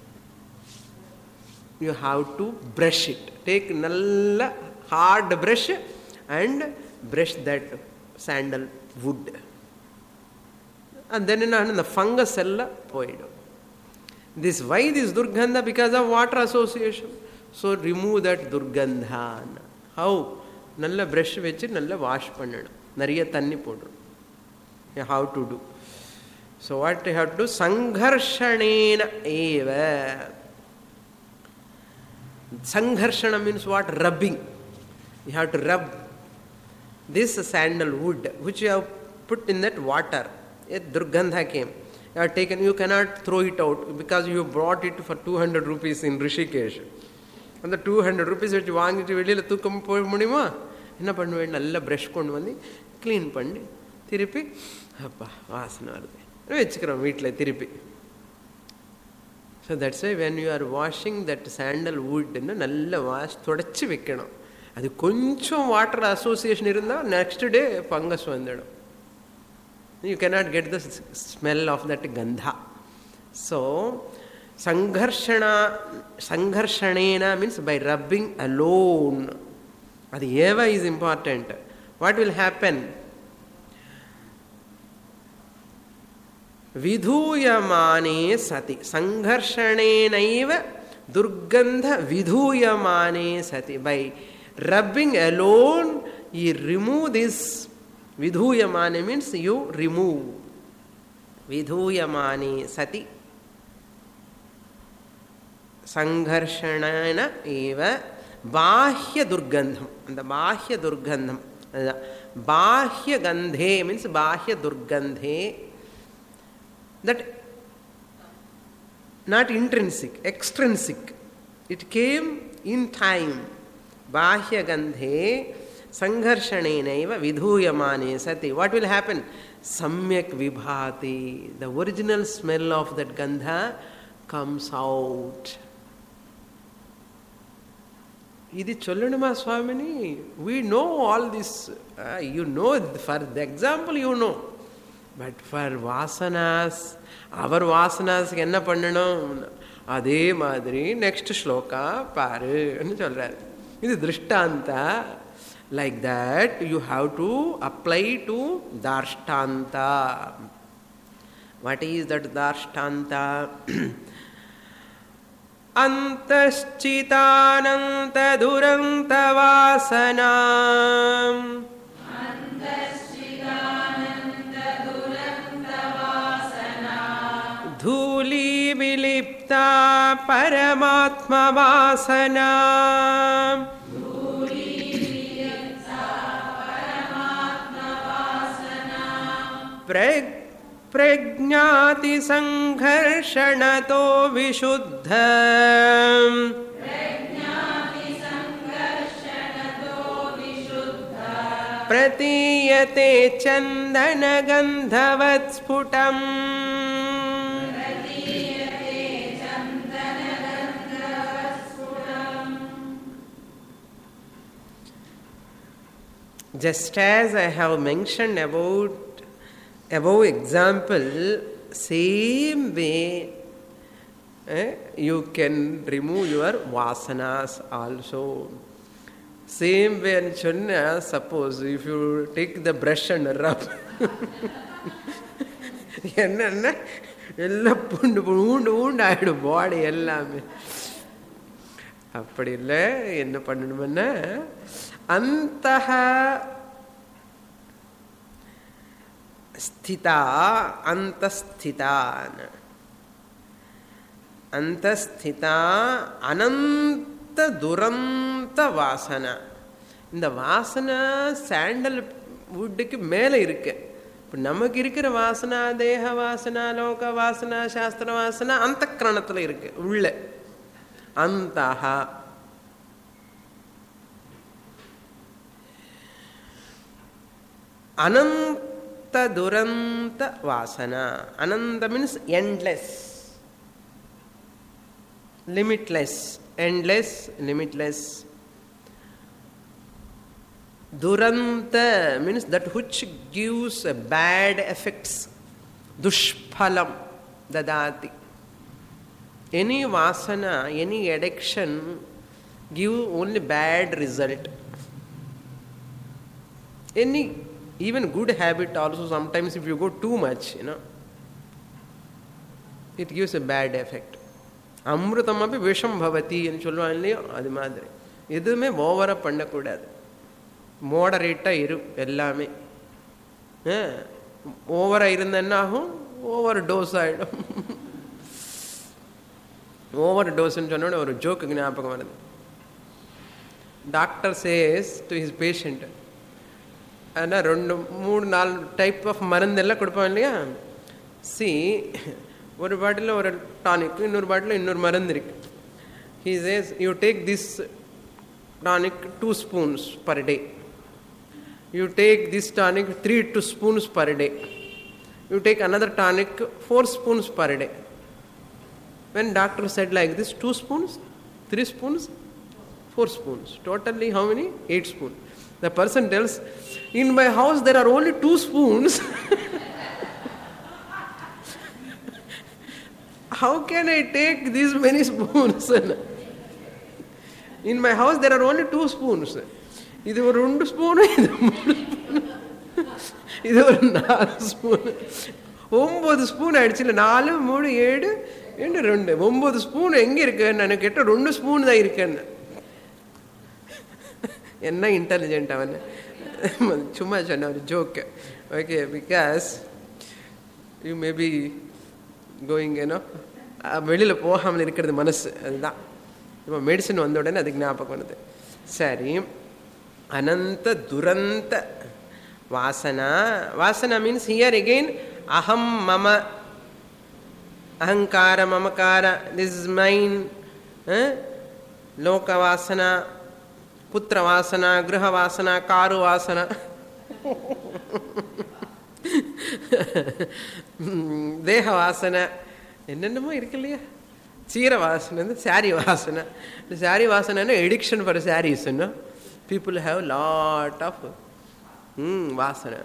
You have to brush it. Take nalla hard brush and brush that sandal wood. And then the fungus ella poidu. This why this durgandha? Because of water association. So remove that durgandha. How? Nalla brush vechi nalla wash pannadum. Nariya thanni podum. How to do? So what you have to do? Sangharshanena eva. Sangharshana means what? Rubbing. You have to rub this sandalwood which you have put in that water. a durgandha came. You are taken, you cannot throw it out because you brought it for 200 rupees in Rishikesh. அந்த 200 rupees வச்சு வாங்கிட்டு வெளியில் தூக்கம் போய் முடியுமா? என்ன பண்ணுவேன், நல்லா ப்ரஷ் கொண்டு வந்து க்ளீன் பண்ணி திருப்பி அப்பா வாசனை வருது வச்சுக்கிறோம் வீட்டில் திருப்பி. So that's why when you are washing that sandal வுட்னு நல்லா தொடச்சி வைக்கணும். அது கொஞ்சம் வாட்டர் அசோசியேஷன் இருந்தால் நெக்ஸ்ட் டே ஃபங்கஸ் வந்துடும். You cannot get the smell of that gandha. So sangharshanena means by rubbing alone. That eva is important. What will happen? Vidhuyamane sati. Sangharshanenaiva durgandha vidhuyamane sati. By rubbing alone, you remove this. Vidhuyamane means you remove. Vidhuyamane sati. Sangharshanana eva bahya durgandham. And the bahya durgandham. Bahya gandhe means bahya durgandhe. That not intrinsic, extrinsic. It came in time. Bahya gandhe sangharshanenaiva vidhuyamane sati. What will happen? Samyak vibhati. The original smell of that gandha comes out. Idi chollanuma Swamini. We know all this. You know, for the example you know. But for vasanas, our vasanas enna pannanum? Adhe madri next shloka paru ennu solrar. Idu drishtanta. Like that you have to apply to darshtanta. What is that darshtanta? Antaschchitananta duranta vasana. Dhuli vilipta paramatma vasana. प्रज्ञाति संघर्षणतो विशुद्ध. प्रतीयते चंदन गंधवत् स्फुटम्. Just as I have mentioned about above example, same way you can remove your vasanas also. Same way and chonna, suppose if you take the brush and rub enna ella pundu ஆயிடு பாடி எல்லாமே. அப்படி இல்லை, என்ன பண்ணணும்னா அந்தஹ ஸ்திதா அந்தஸ்திதா அந்தஸ்திதா அனந்த துரந்த வாசனா. இந்த வாசனை sandal வுட்டுக்கு மேலே இருக்கு. இப்போ நமக்கு இருக்கிற வாசனா தேக வாசனா லோக வாசனா சாஸ்திர வாசனா அந்த கரணத்தில் இருக்கு உள்ள. அந்தஹ அனந்த duranta vasana. Ananda means endless, limitless, endless, limitless. Duranta means that which gives bad effects. Dushphalam dadati. Any vasana, any addiction give only bad result. Any even good habit also, sometimes if you go too much, it gives a bad effect. Amrutam api visham bhavati enu solluvan illaya, adu madri edume over பண்ணக்கூடாது. மோடரேட்டா இரு எல்லாமே. ஓவரா இருந்தா என்ன ஆகும்? Overdose ஆயிடும். ஓவர் டோஸ்ன்னு சொன்னோட ஒரு ஜோக்கு ஞாபகம் வருது. Doctor says to his patient, ஆனால் 2-3-4 டைப் ஆஃப் மருந்தெல்லாம் கொடுப்போம் இல்லையா. ஒரு பாட்டில் ஒரு டானிக், இன்னொரு பாட்டில் இன்னொரு மருந்து இருக்கு. He says you take this tonic 2 spoons per day, you take this tonic 3 spoons per day, you take another tonic 4 spoons per day. When doctor said like this, 2 spoons, 3 spoons, 4 spoons, totally how many? 8 spoons. The person tells, in my house there are only 2 spoons. How can I take these many spoons? In my house there are only 2 spoons. இது ஒரு 2 spoon, இது 3 spoon, இது ஒரு 4 spoon, 9 spoon ஆயிடுச்சு. இல்லை 4, 3, 7, 2, 9 spoon எங்கே இருக்குன்னு எனக்கு கேட்ட 2 ஸ்பூன் தான் இருக்குன்னு. என்ன இன்டெலிஜென்ட் அவன், சும்மா சொன்ன ஒரு joke. Okay, because you may be going வெளியில் போகாமல் இருக்கிறது மனசு, அதுதான். இப்போ மெடிசன் வந்த உடனே அதுக்கு ஞாபகம் வந்தது. சரி, அனந்த துரந்த வாசனா. வாசனா மீன்ஸ் ஹியர் அகெயின் அகம் மம, அகங்கார மமகார, திஸ் இஸ் மைன், லோக வாசனா, புத்திர வாசனா, கிரக வாசனா, காரு வாசனா, தேக வாசனை, என்னென்னமோ இருக்கு இல்லையா. சீர வாசனை, சாரி வாசனை. சாரி வாசனை addiction for saris. People have lot of வாசனை.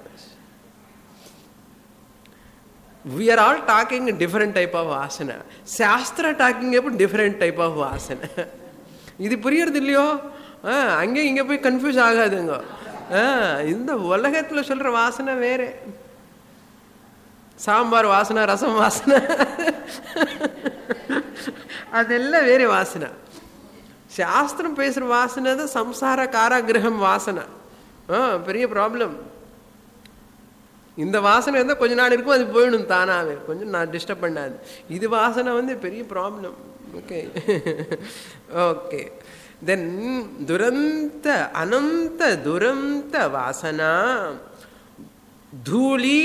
We are all talking different type of வாசனை. சாஸ்திர டாக்கிங் எப்படி டிஃப்ரெண்ட் டைப் ஆஃப் வாசனை. இது புரியறது இல்லையோ, அங்கே இங்கே போய் கன்ஃபியூஸ் ஆகாதுங்க. இந்த உலகத்தில் சொல்கிற வாசனை வேறு. சாம்பார் வாசனை, ரசம் வாசனை, அதெல்லாம் வேறு வாசனை. சாஸ்திரம் பேசுகிற வாசனை தான் சம்சார காராகிரகம் வாசனை. பெரிய ப்ராப்ளம். இந்த வாசனை இருந்தால் கொஞ்ச நாள் இருக்கும், அது போயிடும் தானாகவே, கொஞ்சம் நான் டிஸ்டர்ப் பண்ணாது. இது வாசனை பெரிய ப்ராப்ளம். Okay okay. தென் துரந்த அனந்த துரந்த வாசனா தூளி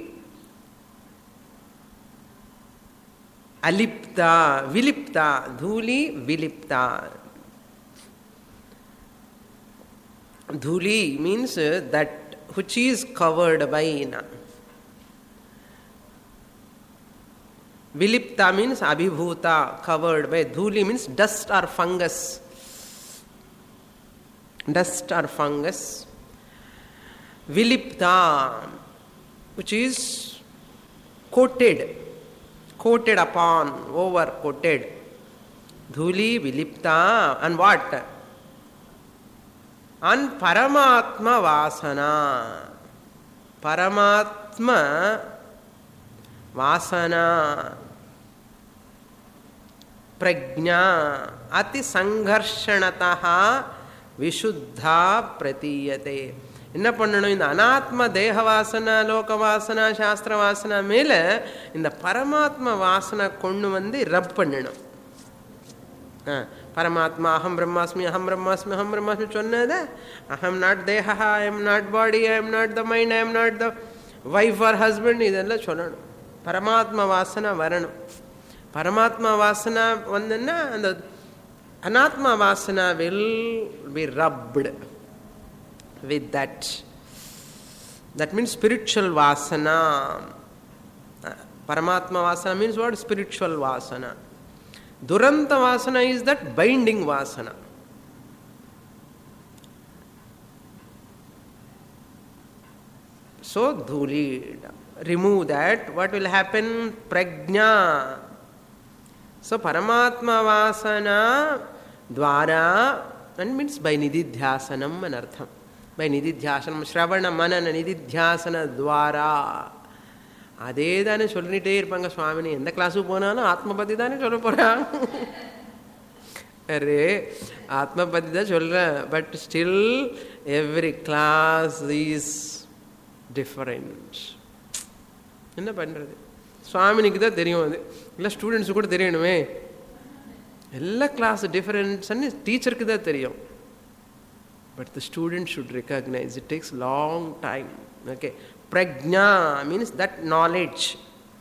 அலிப்தா விலிப்தா. தூளி விலிப்தா. Dhuli means that which is covered by. Vilipta means abhibhuta, covered by. Dhuli means dust or fungus. Dust or fungus. Vilipta, which is coated, coated upon, over coated. Dhuli vilipta. And what? And Paramatma Vasana. Paramatma Vasana Prajna Ati Sangharshanataha Vishuddha Pratiyate. என்ன பண்ணணும்? இந்த அனாத்ம தேக வாசனை, லோக வாசனை, சாஸ்திர வாசனை மேலே இந்த பரமாத்ம வாசனை கொண்டு ரப் பண்ணணும். பரமாத்மா அகம் பிரம்மாஸ்மி, அகம் பிரம்மாஸ்மி, அகம் பிரம்மாஸ்மி சொன்னது. அகம் நாட் தேஹா, I am not body, I am not the mind, I am not the wife or husband, இதெல்லாம் சொல்லணும். பரமாத்மா வாசனை வரணும். பரமாத்மா வாசனை வந்துன்னா அந்த அனாத்மா வாசனை will be rubbed with that. That means spiritual vasana. Paramatma vasana means what? Spiritual vasana. Duranta vasana is that binding vasana. So dhuli, remove that. What will happen? Prajna. So Paramatma vasana dwara, and means by nididhyasanam anartham. By nididhyasanam, shravana manana nididhyasana dwara. அதே தானே சொல்லிகிட்டே இருப்பாங்க சுவாமினி. எந்த கிளாஸுக்கு போனாலும் ஆத்ம பற்றி தானே சொல்ல போகிறான். அரே ஆத்ம பற்றி தான் சொல்கிறேன், but still every class is different. என்ன பண்ணுறது? சுவாமினிக்கு தான் தெரியும் அது, இல்லை ஸ்டூடெண்ட்ஸு கூட தெரியணுமே. எல்லா கிளாஸ் டிஃபரென்ஸ்ன்னு டீச்சருக்கு தான் தெரியும், But the student should recognize it takes long time. Okay. Prajna means that knowledge.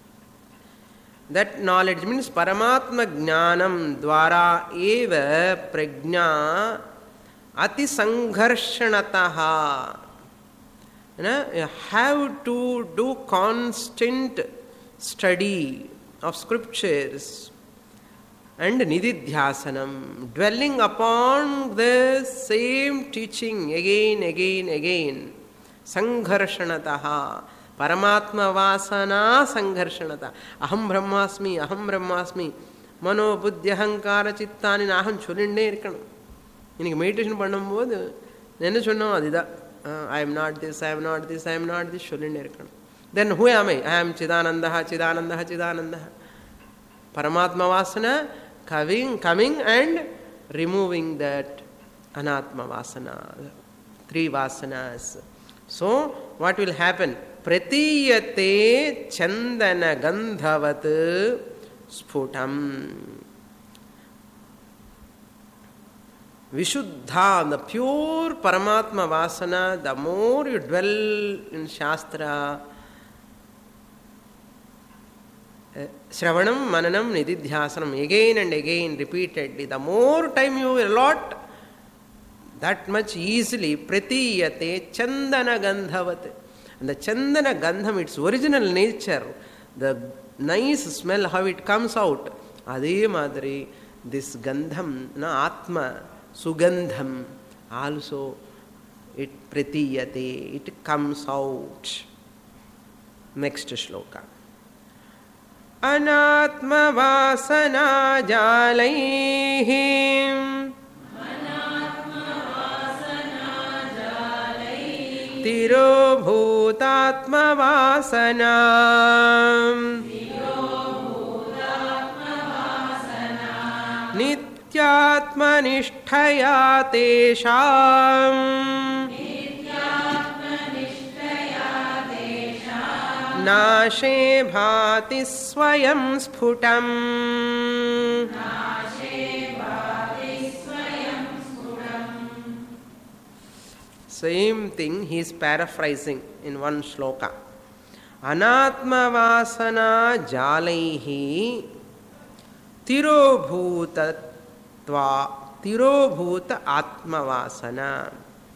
That knowledge means Paramatma Jnanam Dwara Eva Prajna Ati Sangharshanataha. You have to do constant study of scriptures and nididhyasanam, dwelling upon the same teaching again. Sangharshanataha. Paramatma vasana sangharshanata. Aham brahmasmi. Mano buddhi ahankara chittani naham சொல்லிண்டே இருக்கணும். இன்னைக்கு meditation பண்ணும்போது என்ன சொன்னோம் அதுதான். I am not this, சொல்லிண்டே இருக்கணும். Then who am I? I am Chidananda. Paramatma vasana coming and removing that anatma vasana, 3 vasanas. So what will happen? Pratiyate chandana gandhavat sputam. Vishuddha, the pure Paramatma vasana, the more you dwell in Shastra, Shravanam, Mananam, Nididhyasanam, again and again, repeatedly, the more time you allot, that much easily, Pratiyate Chandana Gandhavat. And the Chandana Gandham, its original nature, the nice smell, how it comes out, Ade Madri, this Gandham, Atma, Sugandham, also it Pratiyate, it comes out. Next shloka. Anatma vasana jalayhim tiro bhutatma vasana nityatma nisthaya tesham Nashe bhati swayam sphutam. Same thing he is paraphrasing in one shloka. Anatma vasana jalaihi tirobhuta atma vasana.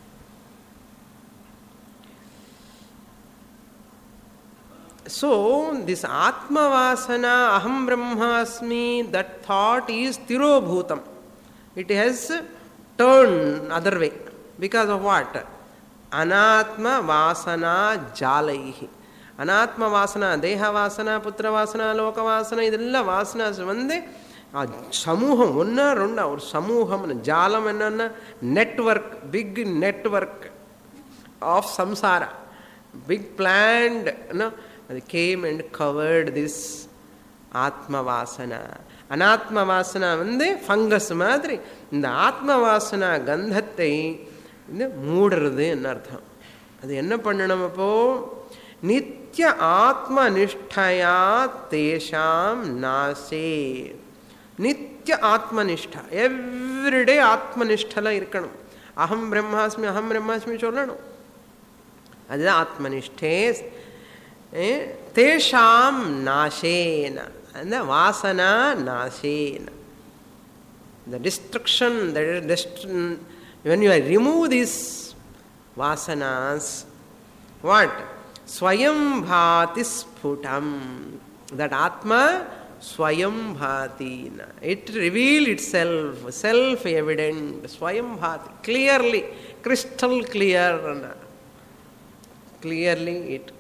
So, this Atma Vasana, Aham Brahmasmi, that thought is Tirobhutam. It has turned other way. Because of what? Anatma Vasana Jalaihi. Anatma Vasana, Deha Vasana, Putra Vasana, Loka Vasana, idella Vasanas vande, Samuham, Unna, Runda, or Samuham, Jalam and network, big network of samsara. Big planned, they came and covered this Atma Vasana. Anatma Vasana vande fungus madri. In the Atma Vasana gandhatte moodradhu enartham. Adu enna pannanam appo? Nitya Atma Nisthaya Tesham Nase. Nitya Atma Nishtha. Every day Atma Nishthala irkanam. Aham Brahmasmi sollanum. Adu Atma Nishthe. Tesham nashena, and the vasana nashena. The destruction, when you remove these vasanas, what? Swayam bhati sphutam. That Atma swayam bhati. It reveals itself, self-evident. Swayam bhati. Clearly, crystal clear. Clearly it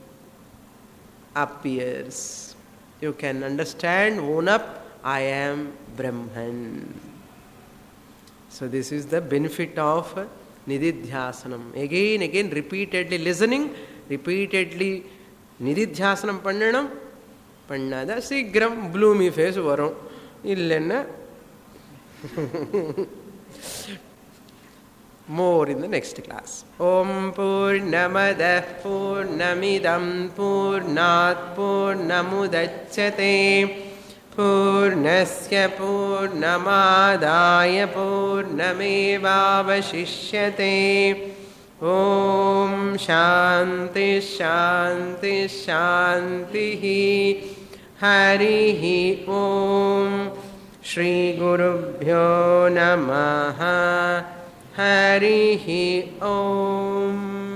appears. You can understand, own up, I am Brahman. So this is the benefit of Nididhyasanam. Again, repeatedly listening, repeatedly Nididhyasanam pannanam, pannada sigram bloomy face varum. Illenna more in the next class. Om Purnamadah Purnamidam Purnat Purnamudachyate पूर्णस्य पूर्णमादाय पूर्णमेवावशिष्यते। ॐ शान्ति शान्ति शान्तिः। हरिः ॐ। श्रीगुरुभ्यो नमः। हरिः ॐ।